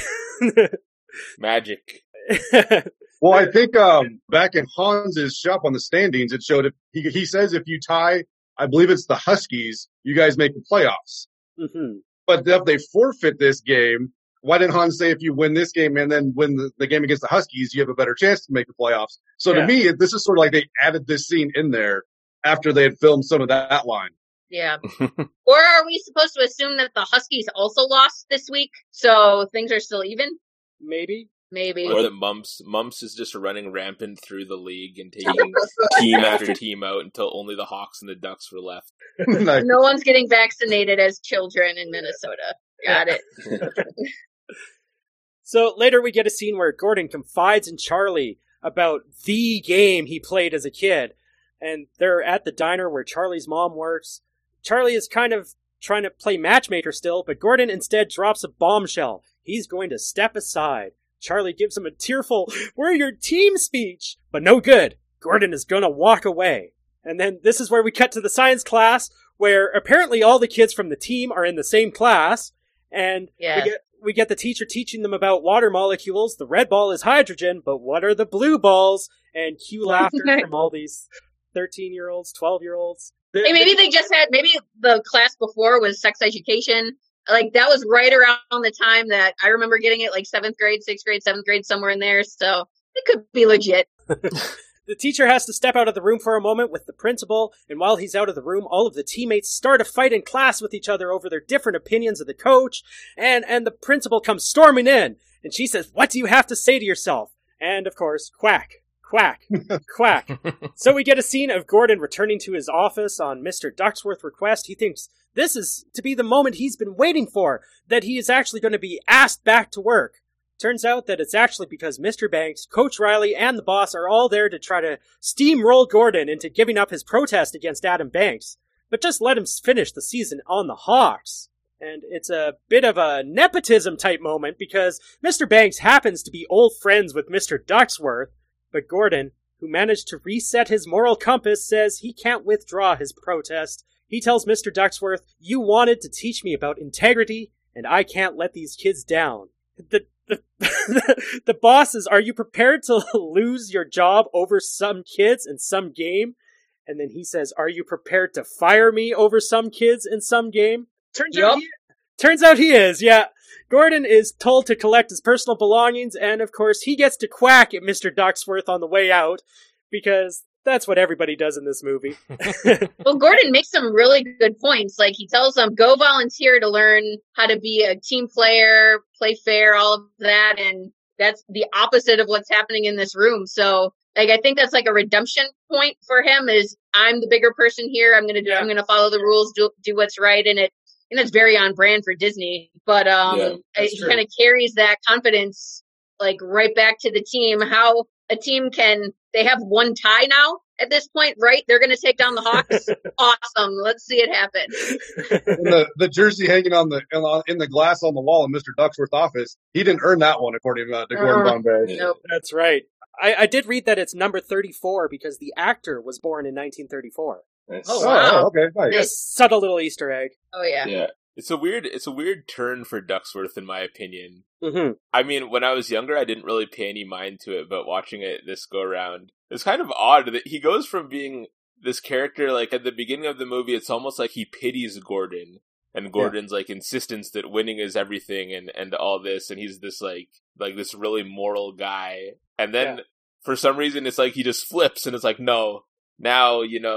Magic. Well, I think back in Hans's shop on the standings, it showed he says if you tie, I believe it's the Huskies, you guys make the playoffs. Mm-hmm. But if they forfeit this game, why didn't Hans say if you win this game and then win the game against the Huskies, you have a better chance to make the playoffs? So to me, this is sort of like they added this scene in there after they had filmed some of that line. Yeah. Or are we supposed to assume that the Huskies also lost this week, so things are still even? Maybe. Or that Mumps is just running rampant through the league and taking team after team out until only the Hawks and the Ducks were left. Nice. No one's getting vaccinated as children in Minnesota. Got it. So later we get a scene where Gordon confides in Charlie about the game he played as a kid. And they're at the diner where Charlie's mom works. Charlie is kind of trying to play matchmaker still, but Gordon instead drops a bombshell. He's going to step aside. Charlie gives him a tearful, we're your team speech, but no good. Gordon is gonna walk away. And then this is where we cut to the science class, where apparently all the kids from the team are in the same class, and we get the teacher teaching them about water molecules. The red ball is hydrogen, but what are the blue balls? And cue laughter from all these 13-year-olds, 12-year-olds. Hey, maybe the class before was sex education. Like, that was right around the time that I remember getting it, like 7th grade, 6th grade, 7th grade, somewhere in there. So it could be legit. The teacher has to step out of the room for a moment with the principal, and while he's out of the room, all of the teammates start a fight in class with each other over their different opinions of the coach, and the principal comes storming in, and she says, what do you have to say to yourself? And, of course, quack, quack, quack. So we get a scene of Gordon returning to his office on Mr. Ducksworth's request. He thinks this is to be the moment he's been waiting for, that he is actually going to be asked back to work. Turns out that it's actually because Mr. Banks, Coach Riley, and the boss are all there to try to steamroll Gordon into giving up his protest against Adam Banks. But just let him finish the season on the Hawks. And it's a bit of a nepotism type moment because Mr. Banks happens to be old friends with Mr. Ducksworth, but Gordon, who managed to reset his moral compass, says he can't withdraw his protest. He tells Mr. Ducksworth, you wanted to teach me about integrity, and I can't let these kids down. The boss is, are you prepared to lose your job over some kids in some game? And then he says, are you prepared to fire me over some kids in some game? Turns out he is, yeah. Gordon is told to collect his personal belongings, and of course he gets to quack at Mr. Ducksworth on the way out, because that's what everybody does in this movie. Well, Gordon makes some really good points. Like, he tells them, go volunteer to learn how to be a team player, play fair, all of that, and that's the opposite of what's happening in this room. So, like, I think that's like a redemption point for him is, I'm the bigger person here, I'm gonna follow the rules, do what's right, and it's very on brand for Disney, but he kind of carries that confidence like right back to the team. How a team they have one tie now at this point, right? They're going to take down the Hawks. Awesome. Let's see it happen. And the jersey hanging in the glass on the wall in Mr. Ducksworth's office, he didn't earn that one according to Gordon Bombay. Nope. That's right. I did read that it's number 34 because the actor was born in 1934. Nice. Oh, wow. Okay, nice. A subtle little Easter egg. Oh, yeah. Yeah. It's a weird turn for Ducksworth, in my opinion. Mm-hmm. I mean, when I was younger, I didn't really pay any mind to it, but watching it this go around, it's kind of odd that he goes from being this character, like, at the beginning of the movie, it's almost like he pities Gordon, and Gordon's, like, insistence that winning is everything, and all this, and he's this, like this really moral guy, and then, for some reason, it's like he just flips, and it's like, no, now,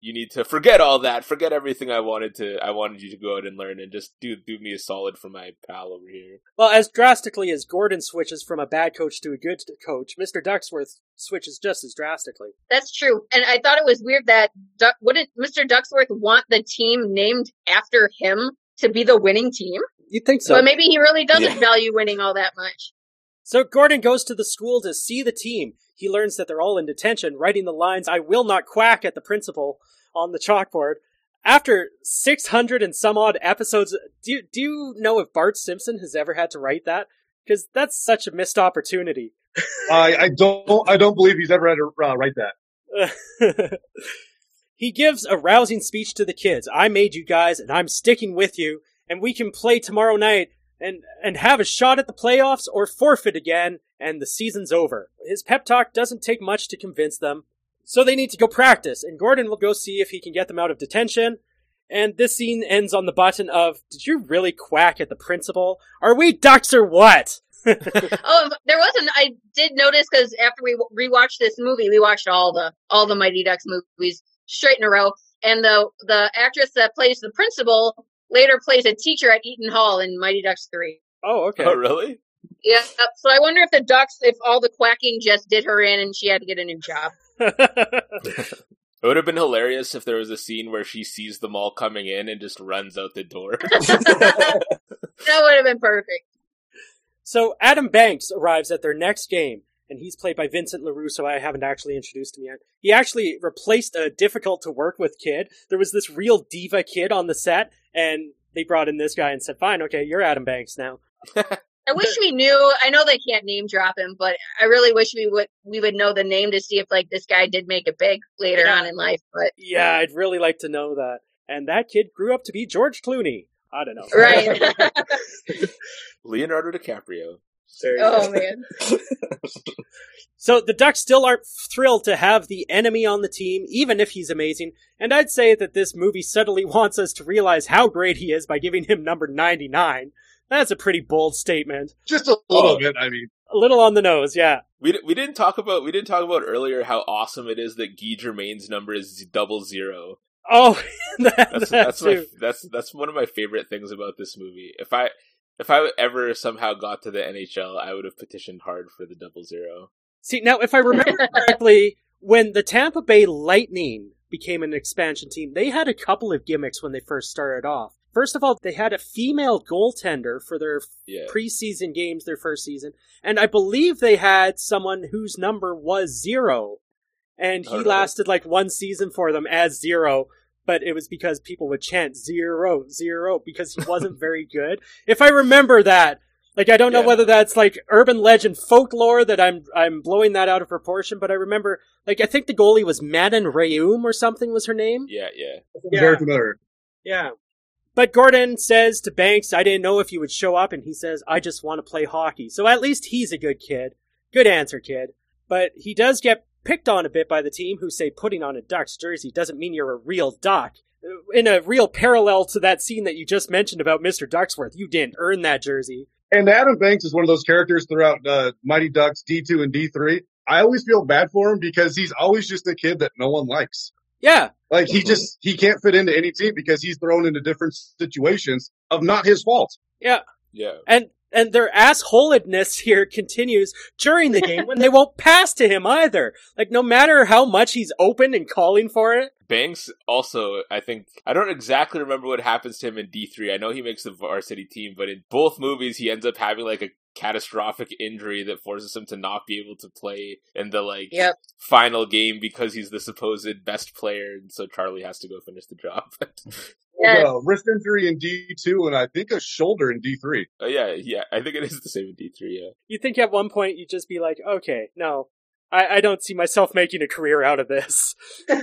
you need to forget all that, forget everything I wanted you to go out and learn, and just do me a solid for my pal over here. Well, as drastically as Gordon switches from a bad coach to a good coach, Mr. Ducksworth switches just as drastically. That's true. And I thought it was weird that wouldn't Mr. Ducksworth want the team named after him to be the winning team? You'd think so. But maybe he really doesn't value winning all that much. So Gordon goes to the school to see the team. He learns that they're all in detention, writing the lines, "I will not quack" at the principal on the chalkboard. After 600 and some odd episodes, do you know if Bart Simpson has ever had to write that? Because that's such a missed opportunity. I don't believe he's ever had to write that. He gives a rousing speech to the kids. "I made you guys, and I'm sticking with you, and we can play tomorrow night and have a shot at the playoffs or forfeit again, and the season's over." His pep talk doesn't take much to convince them, so they need to go practice, and Gordon will go see if he can get them out of detention. And this scene ends on the button of, "Did you really quack at the principal? Are we ducks or what?" I did notice, because after we rewatched this movie, we watched all the Mighty Ducks movies straight in a row, and the actress that plays the principal later plays a teacher at Eaton Hall in Mighty Ducks 3. Oh, okay. Oh, really? Yeah, so I wonder if all the quacking just did her in and she had to get a new job. It would have been hilarious if there was a scene where she sees them all coming in and just runs out the door. That would have been perfect. So Adam Banks arrives at their next game, and he's played by Vincent LaRue, so I haven't actually introduced him yet. He actually replaced a difficult-to-work-with kid. There was this real diva kid on the set, and they brought in this guy and said, "Fine, okay, you're Adam Banks now." I wish we knew. I know they can't name drop him, but I really wish we would know the name to see if this guy did make it big later on in life. But yeah, I'd really like to know that. And that kid grew up to be George Clooney. I don't know. Right. Leonardo DiCaprio. Oh man. So the Ducks still aren't thrilled to have the enemy on the team, even if he's amazing. And I'd say that this movie subtly wants us to realize how great he is by giving him number 99. That's a pretty bold statement. Just a little bit, I mean. A little on the nose, yeah. We didn't talk about earlier how awesome it is that Guy Germain's number is 00. Oh, that's one of my favorite things about this movie. If I ever somehow got to the NHL, I would have petitioned hard for the 00. See, now if I remember correctly, when the Tampa Bay Lightning became an expansion team, they had a couple of gimmicks when they first started off. First of all, they had a female goaltender for their preseason games, their first season. And I believe they had someone whose number was 0. And he lasted one season for them as 0. But it was because people would chant 0, 0, because he wasn't very good. If I remember that, I don't know whether that's urban legend folklore that I'm blowing that out of proportion, but I remember, I think the goalie was Manon Rheaume or something was her name. Yeah. Very familiar. Yeah. But Gordon says to Banks, "I didn't know if you would show up," and he says, "I just want to play hockey." So at least he's a good kid. Good answer, kid. But he does get picked on a bit by the team, who say putting on a Ducks jersey doesn't mean you're a real Duck. In a real parallel to that scene that you just mentioned about Mr. Ducksworth, you didn't earn that jersey. And Adam Banks is one of those characters throughout Mighty Ducks D2 and D3. I always feel bad for him because he's always just a kid that no one likes. Yeah. He can't fit into any team because he's thrown into different situations of not his fault. Yeah. Yeah. And their assholedness here continues during the game when they won't pass to him either. No matter how much he's open and calling for it. Banks also, I don't exactly remember what happens to him in D3. I know he makes the varsity team, but in both movies he ends up having a catastrophic injury that forces him to not be able to play in the final game because he's the supposed best player, and so Charlie has to go finish the job. Wrist injury in D2 and I think a shoulder in D3. Yeah, I think it is the same in D3, yeah. You think at one point you'd just be like, okay, no, I don't see myself making a career out of this.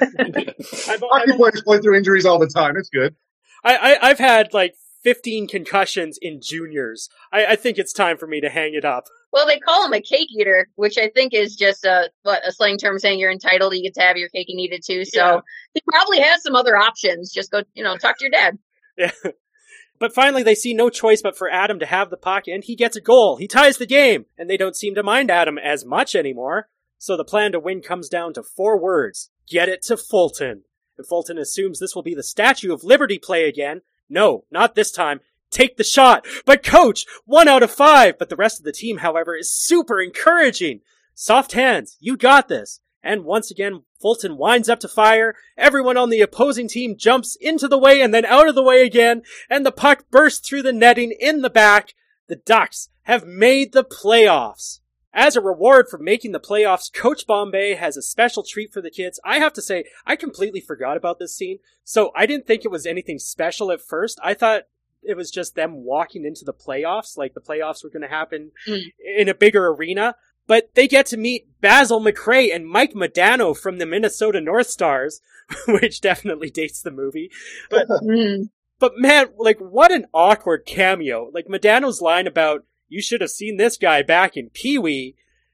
Hockey players play through injuries all the time, it's good. I've had 15 concussions in juniors. I think it's time for me to hang it up. Well, they call him a cake eater, which I think is just a slang term saying you're entitled, you get to have your cake and eat it too. So he probably has some other options. Just go, talk to your dad. Yeah. But finally, they see no choice but for Adam to have the puck, and he gets a goal. He ties the game, and they don't seem to mind Adam as much anymore. So the plan to win comes down to 4 words. Get it to Fulton. and Fulton assumes this will be the Statue of Liberty play again. No, not this time. Take the shot. But coach, 1 out of 5. But the rest of the team, however, is super encouraging. Soft hands. You got this. And once again, Fulton winds up to fire. Everyone on the opposing team jumps into the way and then out of the way again. And the puck bursts through the netting in the back. The Ducks have made the playoffs. As a reward for making the playoffs, Coach Bombay has a special treat for the kids. I have to say, I completely forgot about this scene, so I didn't think it was anything special at first. I thought it was just them walking into the playoffs, like the playoffs were going to happen in a bigger arena. But they get to meet Basil McRae and Mike Modano from the Minnesota North Stars, which definitely dates the movie. But man, like, what an awkward cameo. Like, Modano's line about, you should have seen this guy back in Pee-wee.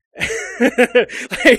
It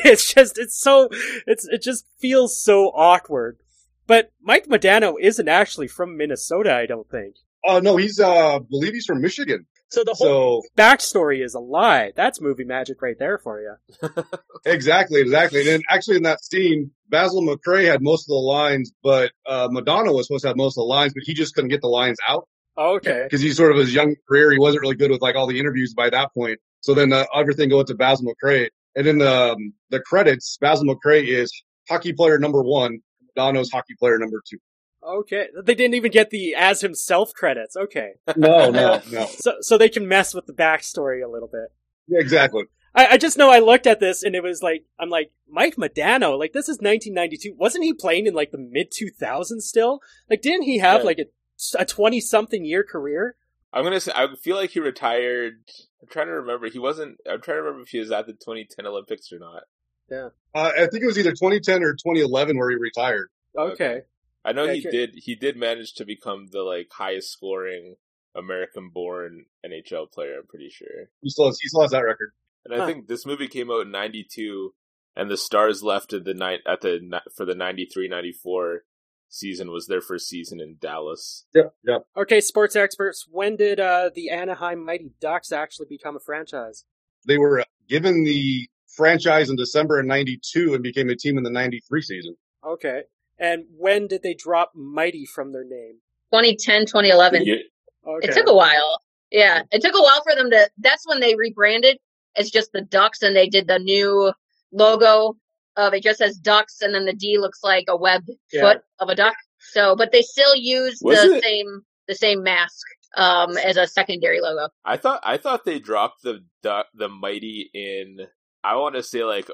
just feels so awkward. But Mike Modano isn't actually from Minnesota, I don't think. Oh, no, believe he's from Michigan. So the whole backstory is a lie. That's movie magic right there for you. Exactly. And then actually in that scene, Basil McRae had most of the lines, but Modano was supposed to have most of the lines, but he just couldn't get the lines out. Okay. Because he's sort of his young career. He wasn't really good with like all the interviews by that point. So then everything goes to Basil McRae. And in the credits, Basil McRae is hockey player number 1. Modano's hockey player number 2. Okay. They didn't even get the as himself credits. Okay. No. So they can mess with the backstory a little bit. Yeah, exactly. I just know I looked at this and it was like, I'm like, Mike Modano, like this is 1992. Wasn't he playing in like the mid 2000s still? Like didn't he have like a 20 something year career? I'm going to say, I feel like he retired. I'm trying to remember. I'm trying to remember if he was at the 2010 Olympics or not. Yeah. I think it was either 2010 or 2011 where he retired. Okay. I know he did manage to become the like highest scoring American-born NHL player. I'm pretty sure he still has that record. And I think this movie came out in '92, and the Stars left for the 93-94 season was their first season in Dallas. Yeah. Okay, sports experts, when did the Anaheim Mighty Ducks actually become a franchise? They were given the franchise in December of '92 and became a team in the '93 season. Okay. And when did they drop Mighty from their name? 2010, 2011. Yeah. Okay. It took a while. Yeah, it took a while for them to... That's when they rebranded as just the Ducks, and they did the new logo of it just says Ducks, and then the D looks like a webbed foot of a duck. So, but they still use the same mask as a secondary logo. I thought they dropped the Mighty in, I want to say like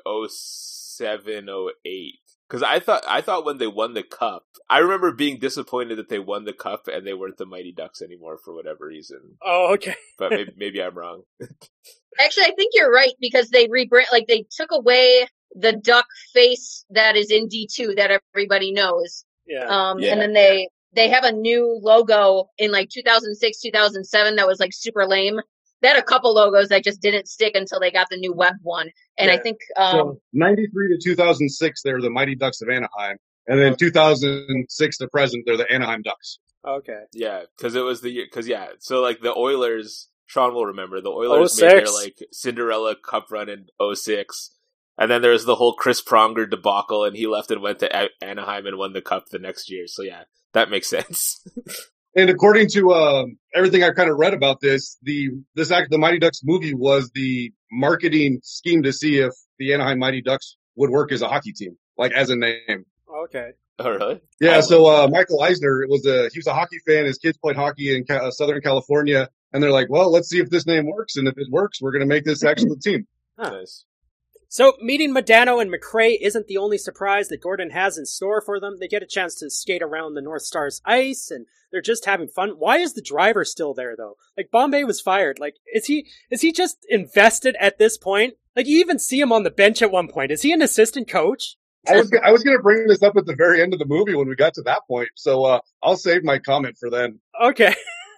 07, 08. Because I thought when they won the cup, I remember being disappointed that they won the cup and they weren't the Mighty Ducks anymore for whatever reason. Oh, okay. But maybe I'm wrong. Actually, I think you're right because they like they took away the duck face that is in D2 that everybody knows. Yeah. And then they have a new logo in like 2006, 2007 that was like super lame. They had a couple logos that just didn't stick until they got the new web one. And I think... so 93 to 2006, they were the Mighty Ducks of Anaheim. And then 2006 to present, they're the Anaheim Ducks. Okay. Yeah, because it was the year... So like the Oilers, Sean will remember, the Oilers made their like Cinderella Cup run in 06. And then there's the whole Chris Pronger debacle, and he left and went to Anaheim and won the Cup the next year. So yeah, that makes sense. And according to everything I've kind of read about this, the Mighty Ducks movie was the marketing scheme to see if the Anaheim Mighty Ducks would work as a hockey team, like as a name. Okay. Oh, really? Yeah. So Michael Eisner he was a hockey fan. His kids played hockey in Southern California, and they're like, "Well, let's see if this name works, and if it works, we're going to make this actually the team." Huh. Nice. So, meeting Modano and McRae isn't the only surprise that Gordon has in store for them. They get a chance to skate around the North Star's ice, and they're just having fun. Why is the driver still there, though? Like, Bombay was fired. Like, is he just invested at this point? Like, you even see him on the bench at one point. Is he an assistant coach? I was going to bring this up at the very end of the movie when we got to that point, so I'll save my comment for then. Okay.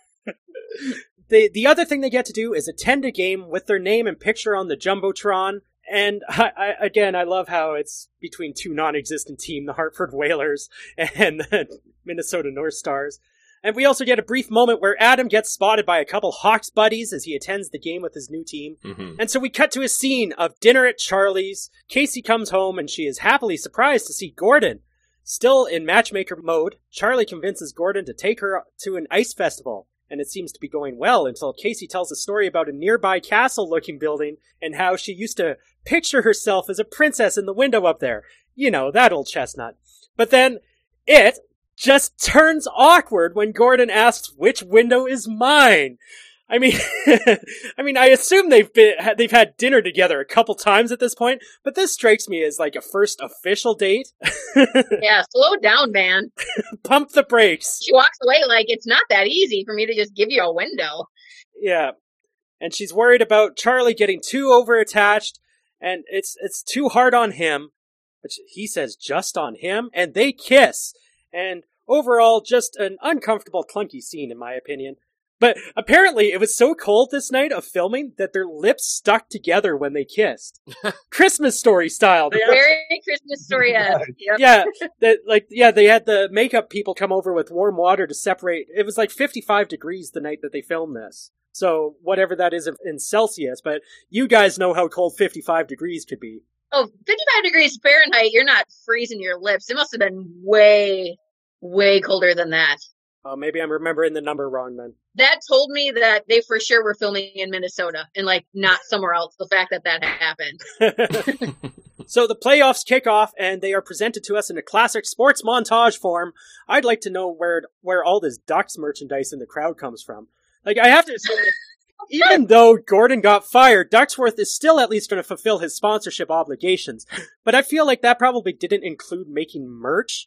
The other thing they get to do is attend a game with their name and picture on the Jumbotron. And I love how it's between two non-existent teams, the Hartford Whalers and the Minnesota North Stars. And we also get a brief moment where Adam gets spotted by a couple Hawks buddies as he attends the game with his new team. Mm-hmm. And so we cut to a scene of dinner at Charlie's. Casey comes home and she is happily surprised to see Gordon. Still in matchmaker mode, Charlie convinces Gordon to take her to an ice festival, and it seems to be going well until Casey tells a story about a nearby castle-looking building and how she used to picture herself as a princess in the window up there. You know, that old chestnut. But then, it just turns awkward when Gordon asks which window is mine. I mean, I assume they've had dinner together a couple times at this point, but this strikes me as like a first official date. Yeah, slow down, man. Pump the brakes. She walks away like it's not that easy for me to just give you a window. Yeah, and she's worried about Charlie getting too over-attached, and it's too hard on him, but he says just on him, and they kiss. And overall, just an uncomfortable, clunky scene, in my opinion. But apparently it was so cold this night of filming that their lips stuck together when they kissed. Christmas Story style. Very Christmas Story-esque. Yep. Yeah, they had the makeup people come over with warm water to separate. It was like 55 degrees the night that they filmed this. So whatever that is in Celsius, but you guys know how cold 55 degrees could be. Oh, 55 degrees Fahrenheit, you're not freezing your lips. It must have been way, way colder than that. Oh, maybe I'm remembering the number wrong then. That told me that they for sure were filming in Minnesota and like not somewhere else. The fact that happened. So the playoffs kick off and they are presented to us in a classic sports montage form. I'd like to know where all this Ducks merchandise in the crowd comes from. Like, I have to assume that even though Gordon got fired, Ducksworth is still at least going to fulfill his sponsorship obligations. But I feel like that probably didn't include making merch.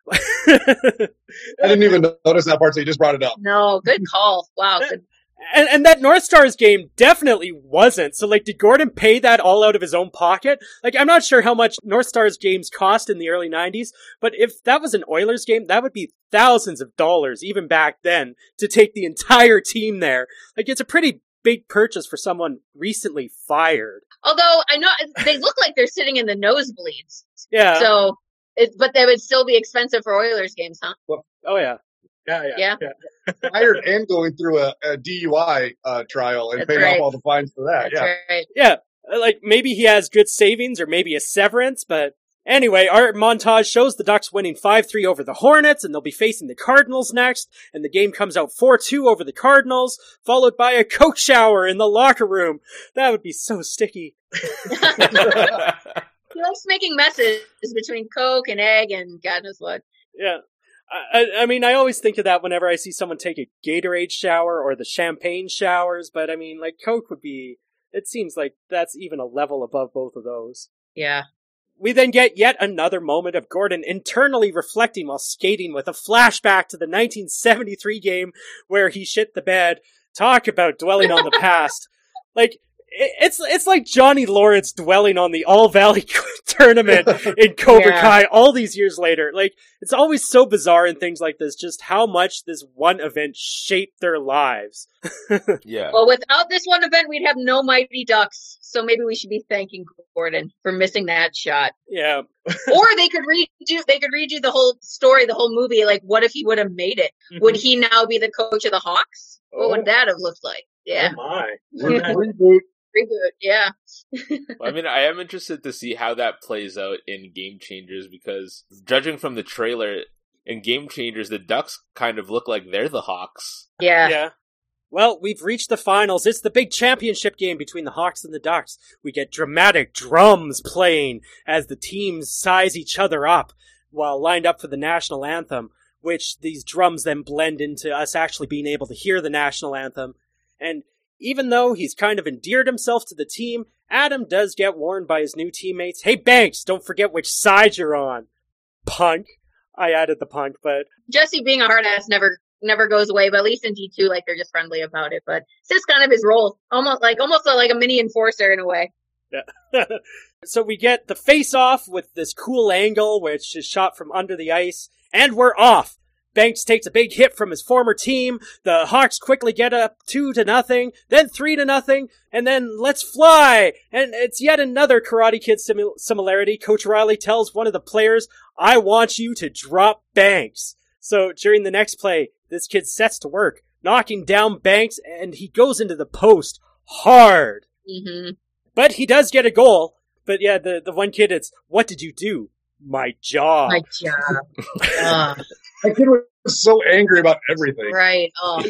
I didn't even notice that part, so you just brought it up. No, good call. Wow. Good. And that North Stars game definitely wasn't. So, like, did Gordon pay that all out of his own pocket? Like, I'm not sure how much North Stars games cost in the early 90s, but if that was an Oilers game, that would be thousands of dollars, even back then, to take the entire team there. Like, it's a pretty big purchase for someone recently fired. Although, I know they look like they're sitting in the nosebleeds. Yeah. So, but they would still be expensive for Oilers games, huh? Well, oh, yeah. Yeah. Fired and going through a DUI trial and That's paying right. off all the fines for that. That's right. Yeah. Like, maybe he has good savings or maybe a severance, but anyway, our montage shows the Ducks winning 5-3 over the Hornets, and they'll be facing the Cardinals next, and the game comes out 4-2 over the Cardinals, followed by a Coke shower in the locker room. That would be so sticky. He likes making messes between Coke and egg and God knows what. Yeah. I mean, I always think of that whenever I see someone take a Gatorade shower or the champagne showers, but I mean, like, Coke would be, it seems like that's even a level above both of those. Yeah. We then get yet another moment of Gordon internally reflecting while skating with a flashback to the 1973 game where he shit the bed. Talk about dwelling on the past. Like, it's like Johnny Lawrence dwelling on the All Valley tournament in Cobra Kai all these years later. Like, it's always so bizarre in things like this, just how much this one event shaped their lives. Yeah. Well, without this one event, we'd have no Mighty Ducks. So maybe we should be thanking Gordon for missing that shot. Yeah. Or they could redo the whole story, the whole movie. Like, what if he would have made it? Mm-hmm. Would he now be the coach of the Hawks? What would that have looked like? Yeah. Oh my. Reboot. Reboot, yeah. Well, I mean, I am interested to see how that plays out in Game Changers, because judging from the trailer, in Game Changers, the Ducks kind of look like they're the Hawks. Yeah. Well, we've reached the finals. It's the big championship game between the Hawks and the Ducks. We get dramatic drums playing as the teams size each other up while lined up for the national anthem, which these drums then blend into us actually being able to hear the national anthem. And even though he's kind of endeared himself to the team, Adam does get warned by his new teammates, "Hey, Banks, don't forget which side you're on." Punk. I added the punk, but... Jesse being a hard ass never goes away, but at least in D2, like, they're just friendly about it. But it's just kind of his role. Almost like a mini enforcer in a way. Yeah. So we get the face-off with this cool angle, which is shot from under the ice, and we're off. Banks takes a big hit from his former team. The Hawks quickly get up 2-0, then 3-0, and then let's fly. And it's yet another Karate Kid similarity. Coach Riley tells one of the players, "I want you to drop Banks." So during the next play, this kid sets to work, knocking down Banks, and he goes into the post hard. Mm-hmm. But he does get a goal. But yeah, the one kid, it's, "What did you do?" My job. My job. My kid was so angry about everything. Right. Oh.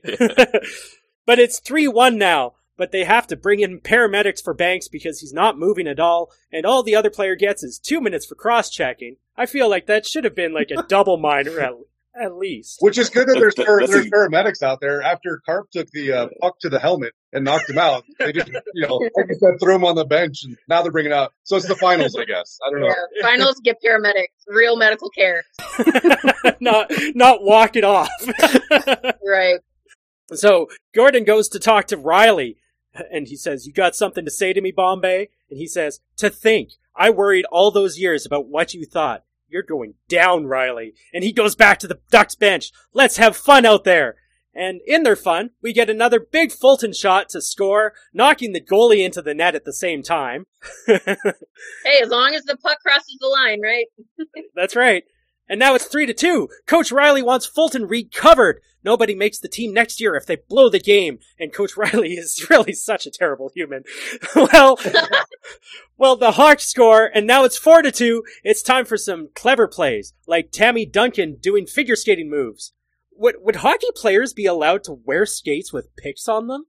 But it's 3-1 now. But they have to bring in paramedics for Banks because he's not moving at all, and all the other player gets is 2 minutes for cross-checking. I feel like that should have been like a double minor at least. Which is good that there's paramedics out there. After Carp took the puck to the helmet and knocked him out, they just, like you said, threw him on the bench, and now they're bringing out. So it's the finals, I guess. I don't know. Yeah, finals get paramedics, real medical care. not walk it off. Right. So Gordon goes to talk to Riley, and he says, "You got something to say to me, Bombay?" And he says, "To think, I worried all those years about what you thought. You're going down, Riley." And he goes back to the Ducks bench. "Let's have fun out there." And in their fun, we get another big Fulton shot to score, knocking the goalie into the net at the same time. Hey, as long as the puck crosses the line, right? That's right. And now it's 3-2. Coach Riley wants Fulton recovered. Nobody makes the team next year if they blow the game. And Coach Riley is really such a terrible human. Well, the Hawks score, and now it's 4-2. It's time for some clever plays, like Tammy Duncan doing figure skating moves. Would hockey players be allowed to wear skates with picks on them?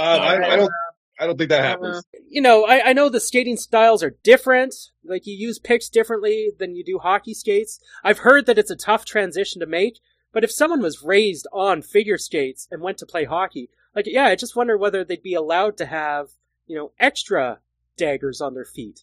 I don't think that happens. I know the skating styles are different. Like, you use picks differently than you do hockey skates. I've heard that it's a tough transition to make, but if someone was raised on figure skates and went to play hockey, I just wonder whether they'd be allowed to have, extra daggers on their feet.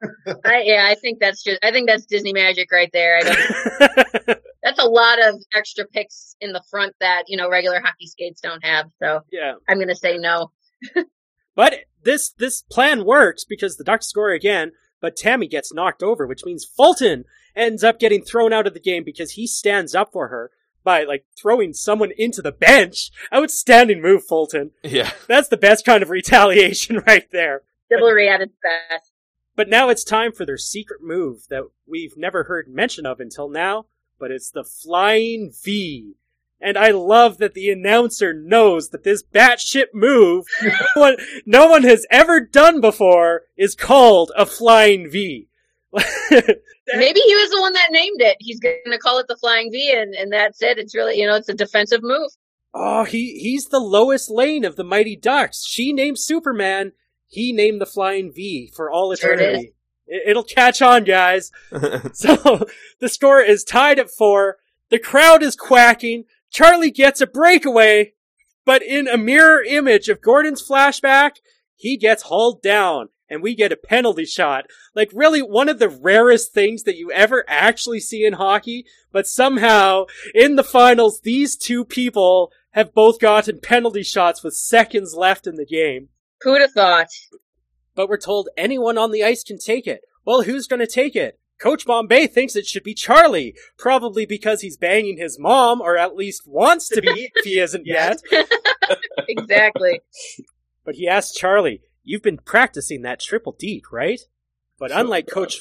I think that's Disney magic right there. That's a lot of extra picks in the front that, regular hockey skates don't have. So yeah, I'm going to say no. But this plan works because the Ducks score again, but Tammy gets knocked over, which means Fulton ends up getting thrown out of the game because he stands up for her by, throwing someone into the bench. Outstanding move, Fulton. Yeah. That's the best kind of retaliation right there. Chivalry at its best. But now it's time for their secret move that we've never heard mention of until now, but it's the Flying V. And I love that the announcer knows that this batshit move no one has ever done before is called a Flying V. Maybe he was the one that named it. He's going to call it the Flying V, and that's it. It's really, it's a defensive move. Oh, he's the Lois Lane of the Mighty Ducks. She named Superman. He named the Flying V for all eternity. Sure It'll catch on, guys. So the score is tied at 4. The crowd is quacking. Charlie gets a breakaway, but in a mirror image of Gordon's flashback, he gets hauled down, and we get a penalty shot. Really one of the rarest things that you ever actually see in hockey, but somehow, in the finals, these two people have both gotten penalty shots with seconds left in the game. Who'd have thought? But we're told anyone on the ice can take it. Well, who's gonna take it? Coach Bombay thinks it should be Charlie, probably because he's banging his mom, or at least wants to be, if he isn't yet. Exactly. But he asks Charlie, "You've been practicing that triple deke, right?" But unlike Coach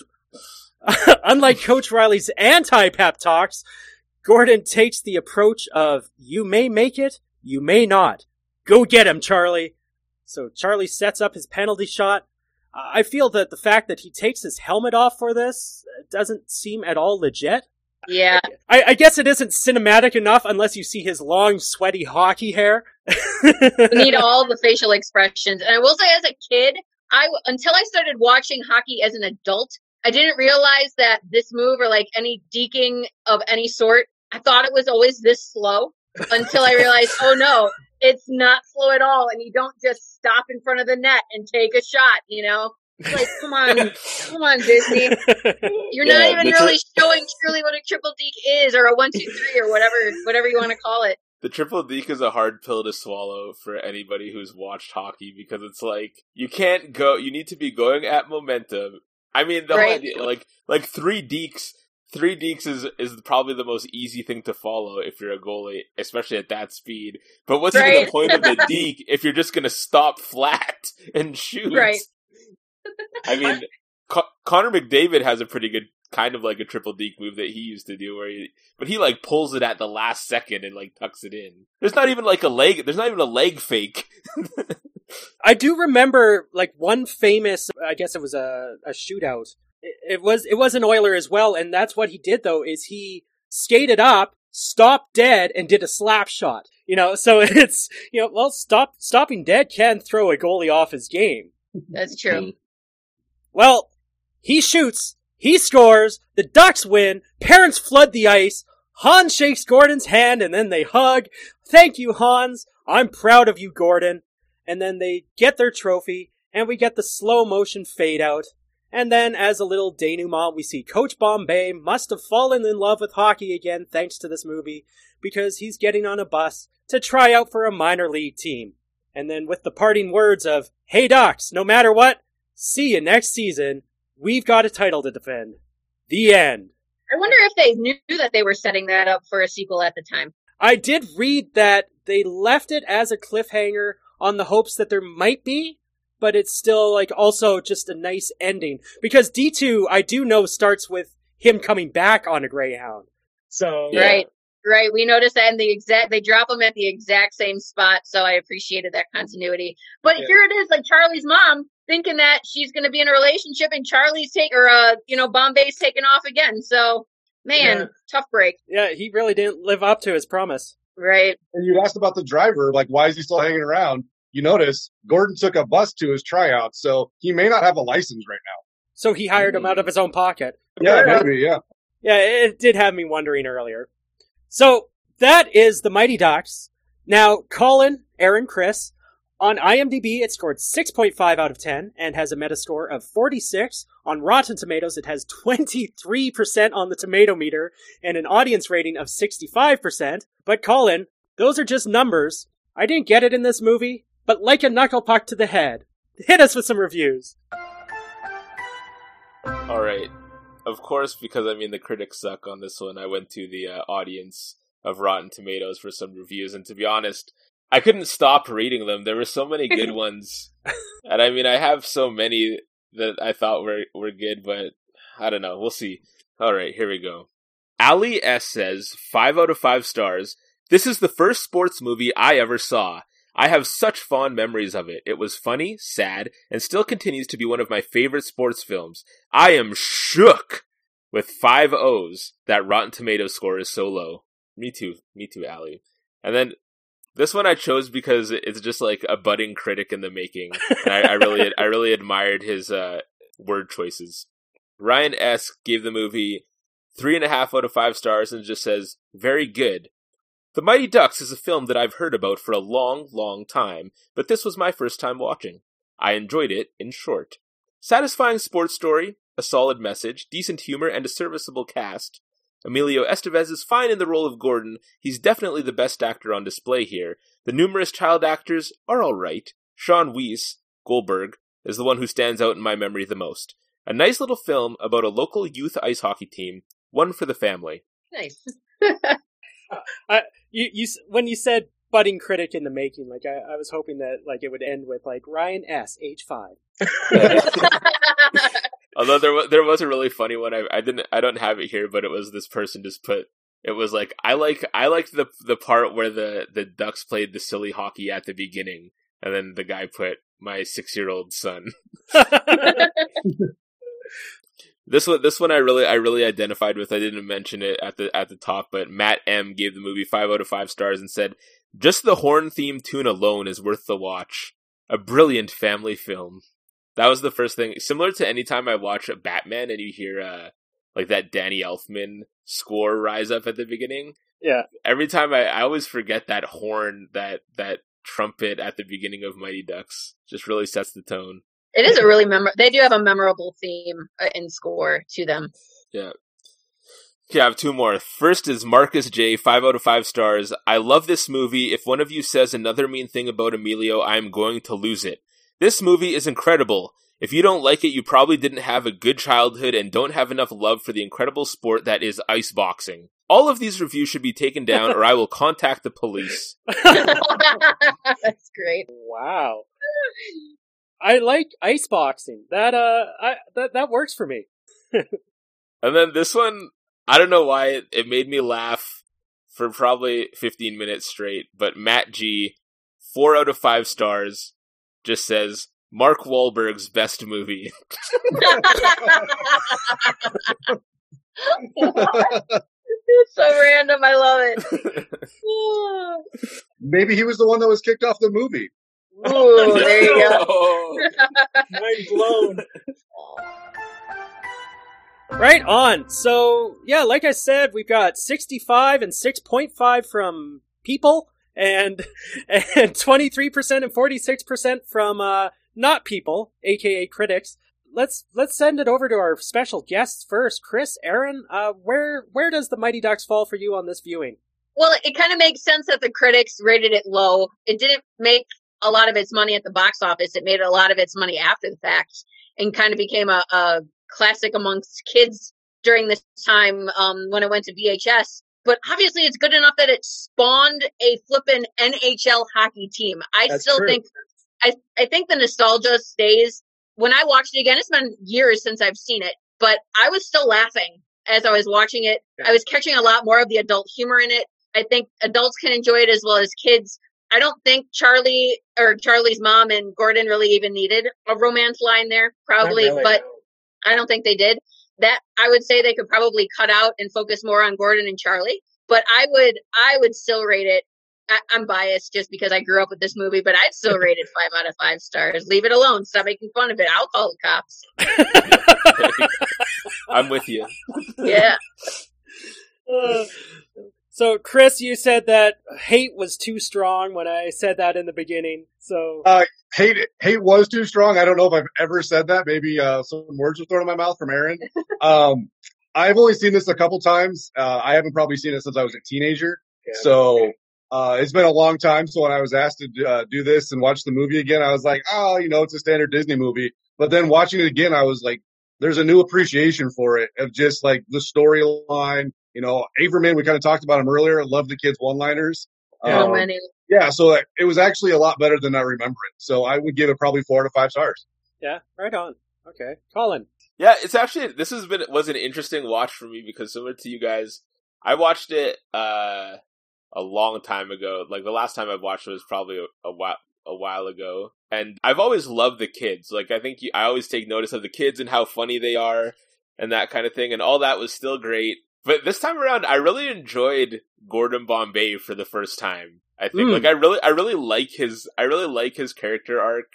Riley's anti-pep talks, Gordon takes the approach of, "You may make it, you may not. Go get him, Charlie." So Charlie sets up his penalty shot. I feel that the fact that he takes his helmet off for this doesn't seem at all legit. Yeah. I guess it isn't cinematic enough unless you see his long, sweaty hockey hair. You need all the facial expressions. And I will say, as a kid, until I started watching hockey as an adult, I didn't realize that this move, or any deking of any sort, I thought it was always this slow until I realized, oh no, it's not slow at all. And you don't just stop in front of the net and take a shot, It's come on, Disney. You're not even really showing truly what a triple deke is, or a 1, 2, 3, or whatever you want to call it. The triple deke is a hard pill to swallow for anybody who's watched hockey, because it's you can't go, you need to be going at momentum. I mean, the whole idea, like 3 dekes. 3 dekes is probably the most easy thing to follow if you're a goalie, especially at that speed. But what's even the point of the deke if you're just going to stop flat and shoot? Right. I mean, Connor McDavid has a pretty good kind of a triple deke move that he used to do, but he pulls it at the last second and tucks it in. There's not even there's not even a leg fake. I do remember one famous, I guess it was a shootout It was an Oiler as well, and that's what he did though, is he skated up, stopped dead, and did a slap shot. So it's, stopping dead can throw a goalie off his game. That's true. Well, he shoots, he scores, the Ducks win, parents flood the ice, Hans shakes Gordon's hand, and then they hug. Thank you, Hans. I'm proud of you, Gordon. And then they get their trophy, and we get the slow motion fade out. And then, as a little denouement, we see Coach Bombay must have fallen in love with hockey again thanks to this movie, because he's getting on a bus to try out for a minor league team. And then with the parting words of, "Hey Ducks, no matter what, see you next season. We've got a title to defend." The end. I wonder if they knew that they were setting that up for a sequel at the time. I did read that they left it as a cliffhanger on the hopes that there might be, but it's still also just a nice ending. Because D2, I do know, starts with him coming back on a Greyhound. So yeah. Right. We noticed that they drop him at the exact same spot, so I appreciated that continuity. But here it is, Charlie's mom thinking that she's going to be in a relationship, and Charlie's Bombay's taking off again. So, man, tough break. Yeah, he really didn't live up to his promise. Right. And you'd asked about the driver, why is he still hanging around? You notice Gordon took a bus to his tryout, so he may not have a license right now. So he hired him out of his own pocket. Yeah, maybe, yeah. Yeah, it did have me wondering earlier. So that is the Mighty Ducks. Now, Colin, Aaron, Chris, on IMDb it scored 6.5 out of 10 and has a Metascore of 46. On Rotten Tomatoes it has 23% on the tomato meter and an audience rating of 65%. But Colin, those are just numbers. I didn't get it in this movie, but like a knuckle puck to the head. Hit us with some reviews. Alright. Of course, because the critics suck on this one, I went to the audience of Rotten Tomatoes for some reviews, and to be honest, I couldn't stop reading them. There were so many good ones. And I have so many that I thought were good, but I don't know. We'll see. Alright, here we go. Ali S says, 5 out of 5 stars. This is the first sports movie I ever saw. I have such fond memories of it. It was funny, sad, and still continues to be one of my favorite sports films. I am shook with 5 O's that Rotten Tomatoes score is so low. Me too, Ali. And then this one I chose because it's just a budding critic in the making. And I really admired his word choices. Ryan S. gave the movie 3.5 out of 5 stars and just says, very good. The Mighty Ducks is a film that I've heard about for a long, long time, but this was my first time watching. I enjoyed it, in short. Satisfying sports story, a solid message, decent humor, and a serviceable cast. Emilio Estevez is fine in the role of Gordon. He's definitely the best actor on display here. The numerous child actors are alright. Sean Weiss, Goldberg, is the one who stands out in my memory the most. A nice little film about a local youth ice hockey team, one for the family. Nice. You when you said budding critic in the making, I was hoping that it would end with Ryan S, age 5. Although there was a really funny one. I don't have it here, but it was this person just put, it was I liked the part where the Ducks played the silly hockey at the beginning, and then the guy put my 6-year-old son. This one I really identified with. I didn't mention it at the top, but Matt M gave the movie 5 out of 5 stars and said, just the horn theme tune alone is worth the watch. A brilliant family film. That was the first thing. Similar to any time I watch a Batman and you hear that Danny Elfman score rise up at the beginning. Yeah. Every time I always forget that horn, that trumpet at the beginning of Mighty Ducks. Just really sets the tone. It is a really they do have a memorable theme and score to them. Yeah. Okay, I have 2 more. First is Marcus J, 5 out of 5 stars. I love this movie. If one of you says another mean thing about Emilio, I am going to lose it. This movie is incredible. If you don't like it, you probably didn't have a good childhood and don't have enough love for the incredible sport that is ice boxing. All of these reviews should be taken down or I will contact the police. That's great. Wow. I like ice boxing. That works for me. And then this one, I don't know why it made me laugh for probably 15 minutes straight, but Matt G, 4 out of 5 stars, just says, Mark Wahlberg's best movie. It's so random. I love it. Maybe he was the one that was kicked off the movie. Ooh, there you go. Mind blown. Right on. So, yeah, like I said, we've got 65 and 6.5 from people, and 23% and 46% from not people, aka critics. Let's send it over to our special guests first. Chris, Aaron, where does the Mighty Ducks fall for you on this viewing? Well, it kind of makes sense that the critics rated it low. It didn't make a lot of its money at the box office. It made a lot of its money after the fact and kind of became a classic amongst kids during this time when it went to VHS. But obviously it's good enough that it spawned a flippin' NHL hockey team. I think the nostalgia stays. When I watched it again, it's been years since I've seen it, but I was still laughing as I was watching it. Yeah. I was catching a lot more of the adult humor in it. I think adults can enjoy it as well as kids. I don't think Charlie or Charlie's mom and Gordon really even needed a romance line there, probably, really, but no. I don't think they did. That I would say they could probably cut out and focus more on Gordon and Charlie, but I would still rate it. I'm biased just because I grew up with this movie, but I'd still rate it 5 out of 5 stars. Leave it alone. Stop making fun of it. I'll call the cops. I'm with you. Yeah. So, Chris, you said that hate was too strong when I said that in the beginning. So, hate was too strong. I don't know if I've ever said that. Maybe some words were thrown in my mouth from Aaron. I've only seen this a couple times. I haven't probably seen it since I was a teenager. Yeah, so it's been a long time. So when I was asked to do this and watch the movie again, I was like, oh, it's a standard Disney movie. But then watching it again, I was like, there's a new appreciation for it of just like the storyline. Averman, we kind of talked about him earlier. I love the kids' one-liners. So many. Yeah, so it was actually a lot better than I remember it. So I would give it probably 4 out of 5 stars. Yeah, right on. Okay. Colin. Yeah, it's actually, was an interesting watch for me because similar to you guys, I watched it a long time ago. Like the last time I watched it was probably a while ago. And I've always loved the kids. Like I think I always take notice of the kids and how funny they are and that kind of thing. And all that was still great. But this time around, I really enjoyed Gordon Bombay for the first time. I think like I really like his character arc.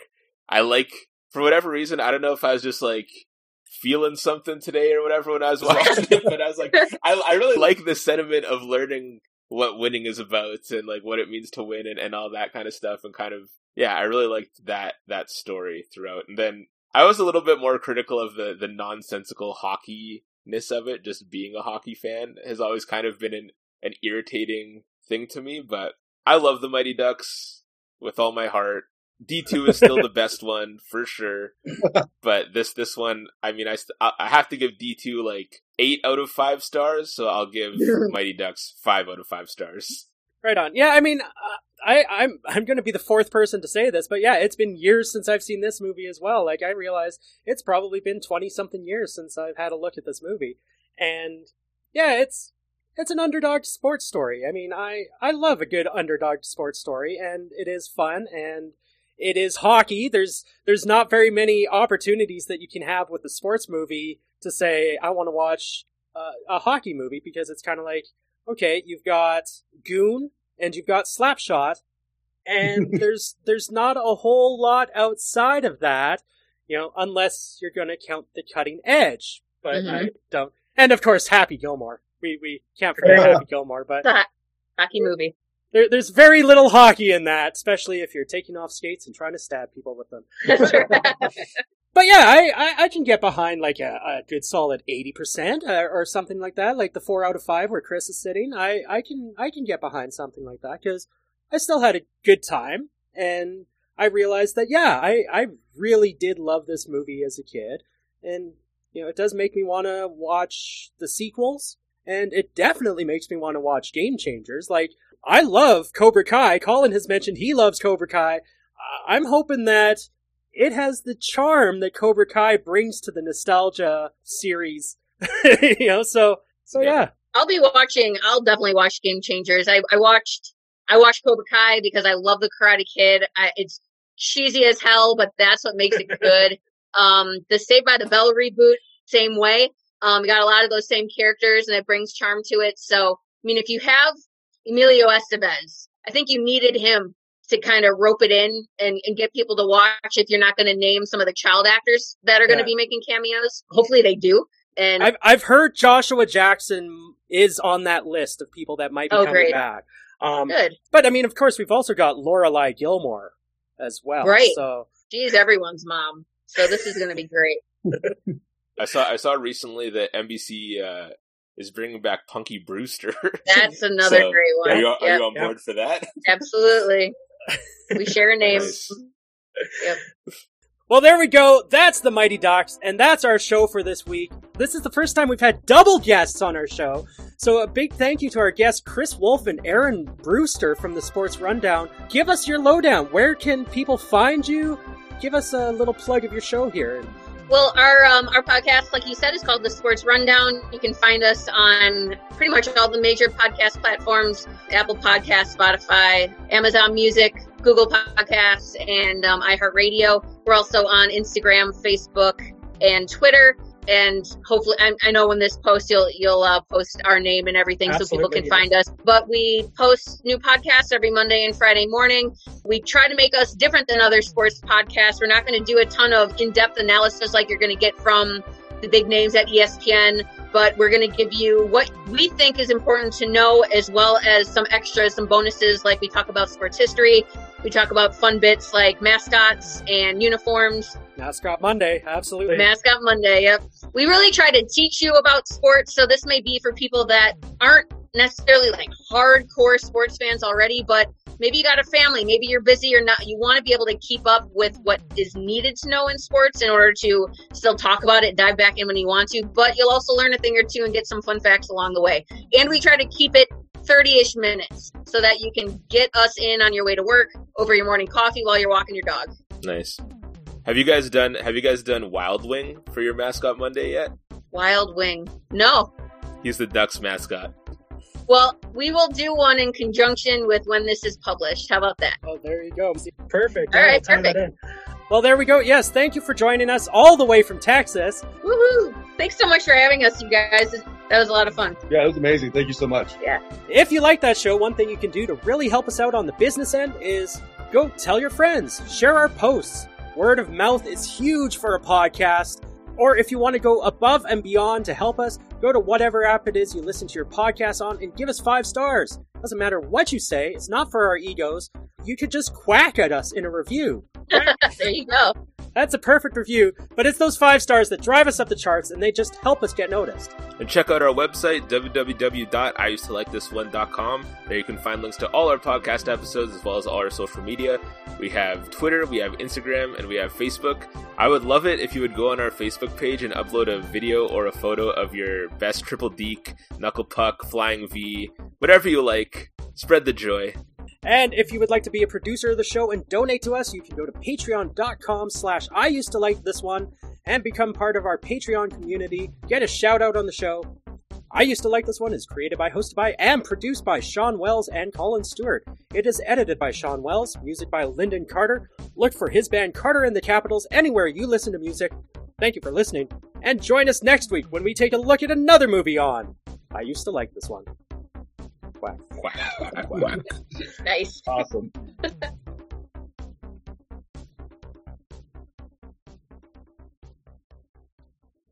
For whatever reason, I don't know if I was just like feeling something today or whatever when I was watching it, but I was like, I really like the sentiment of learning what winning is about and like what it means to win and all that kind of stuff and kind of, yeah, I really liked that story throughout. And then I was a little bit more critical of the nonsensical hockey-ness of it. Just being a hockey fan has always kind of been an irritating thing to me, but I love the Mighty Ducks with all my heart. D2 is still the best one for sure, but this one, I mean, I have to give D2 like 8 out of 5 stars, so I'll give Mighty Ducks 5 out of 5 stars. Right on. Yeah, I mean, I'm going to be the 4th person to say this, but yeah, it's been years since I've seen this movie as well. Like I realize it's probably been 20-something years since I've had a look at this movie, and yeah, it's an underdog sports story. I mean, I love a good underdog sports story, and it is fun, and it is hockey. There's not very many opportunities that you can have with a sports movie to say, I want to watch a hockey movie, because it's kind of like, okay, you've got Goon and you've got Slapshot, and there's not a whole lot outside of that, unless you're going to count The Cutting Edge. But I don't. And of course, Happy Gilmore. We can't forget Happy Gilmore, but the hockey movie. There's very little hockey in that, especially if you're taking off skates and trying to stab people with them. But yeah, I can get behind like a good solid 80% or something like that, like the 4 out of 5 where Chris is sitting. I can get behind something like that because I still had a good time, and I realized that I really did love this movie as a kid, and it does make me want to watch the sequels, and it definitely makes me want to watch Game Changers. Like, I love Cobra Kai. Colin has mentioned he loves Cobra Kai. I'm hoping that it has the charm that Cobra Kai brings to the nostalgia series. So yeah. I'll definitely watch Game Changers. I watched Cobra Kai because I love the Karate Kid. cheesy as hell, but that's what makes it good. The Saved by the Bell reboot, same way. We got a lot of those same characters, and it brings charm to it. So, I mean, if you have Emilio Estevez, I think you needed him to kind of rope it in and get people to watch if you're not going to name some of the child actors that are going to be making cameos. Hopefully they do. And I've heard Joshua Jackson is on that list of people that might be coming back. Good. But I mean, of course, we've also got Lorelai Gilmore as well. Right. So she's everyone's mom. So this is going to be great. I saw recently that NBC is bringing back Punky Brewster. That's another great one. Are you on board for that? Absolutely. We share names. Nice. Yep. Well, there we go. That's the Mighty Ducks, and that's our show for this week. This is the first time we've had double guests on our show. So a big thank you to our guests, Chris Wolf and Aaron Brewster from the Sports Rundown. Give us your lowdown. Where can people find you? Give us a little plug of your show here. Well, our podcast, like you said, is called The Sports Rundown. You can find us on pretty much all the major podcast platforms: Apple Podcasts, Spotify, Amazon Music, Google Podcasts, and iHeartRadio. We're also on Instagram, Facebook, and Twitter. And hopefully, I know when this posts, you'll post our name and everything. Absolutely, so people can find us. But we post new podcasts every Monday and Friday morning. We try to make us different than other sports podcasts. We're not going to do a ton of in-depth analysis like you're going to get from the big names at ESPN, but we're going to give you what we think is important to know, as well as some extras, some bonuses, like we talk about sports history. We talk about fun bits like mascots and uniforms. Mascot Monday, absolutely. Mascot Monday, yep. We really try to teach you about sports, so this may be for people that aren't necessarily like hardcore sports fans already, but maybe you got a family, maybe you're busy or not. You want to be able to keep up with what is needed to know in sports in order to still talk about it, dive back in when you want to, but you'll also learn a thing or two and get some fun facts along the way. And we try to keep it 30-ish minutes so that you can get us in on your way to work, over your morning coffee while you're walking your dog. Nice. Have you guys done Wild Wing for your Mascot Monday yet? Wild Wing. No. He's the Ducks mascot. Well, we will do one in conjunction with when this is published. How about that? Oh, there you go. Perfect. All right, perfect. Well, there we go. Yes, thank you for joining us all the way from Texas. Woohoo! Thanks so much for having us, you guys. That was a lot of fun. Yeah, it was amazing. Thank you so much. Yeah. If you like that show, one thing you can do to really help us out on the business end is go tell your friends, share our posts. Word of mouth is huge for a podcast. Or if you want to go above and beyond to help us, go to whatever app it is you listen to your podcast on and give us 5 stars. Doesn't matter what you say. It's not for our egos. You could just quack at us in a review. There you go. That's a perfect review, but it's those 5 stars that drive us up the charts, and they just help us get noticed. And check out our website, www.IusedToLikeThis1.com. There you can find links to all our podcast episodes, as well as all our social media. We have Twitter, we have Instagram, and we have Facebook. I would love it if you would go on our Facebook page and upload a video or a photo of your best triple deke, knuckle puck, flying V, whatever you like. Spread the joy. And if you would like to be a producer of the show and donate to us, you can go to patreon.com/IusedToLikeThis1 and become part of our Patreon community. Get a shout out on the show. I Used to Like This One is created by, hosted by, and produced by Sean Wells and Colin Stewart. It is edited by Sean Wells, music by Lyndon Carter. Look for his band Carter and the Capitals anywhere you listen to music. Thank you for listening, and join us next week when we take a look at another movie on I Used to Like This One. Quack. Quack, quack, quack. Nice. Awesome.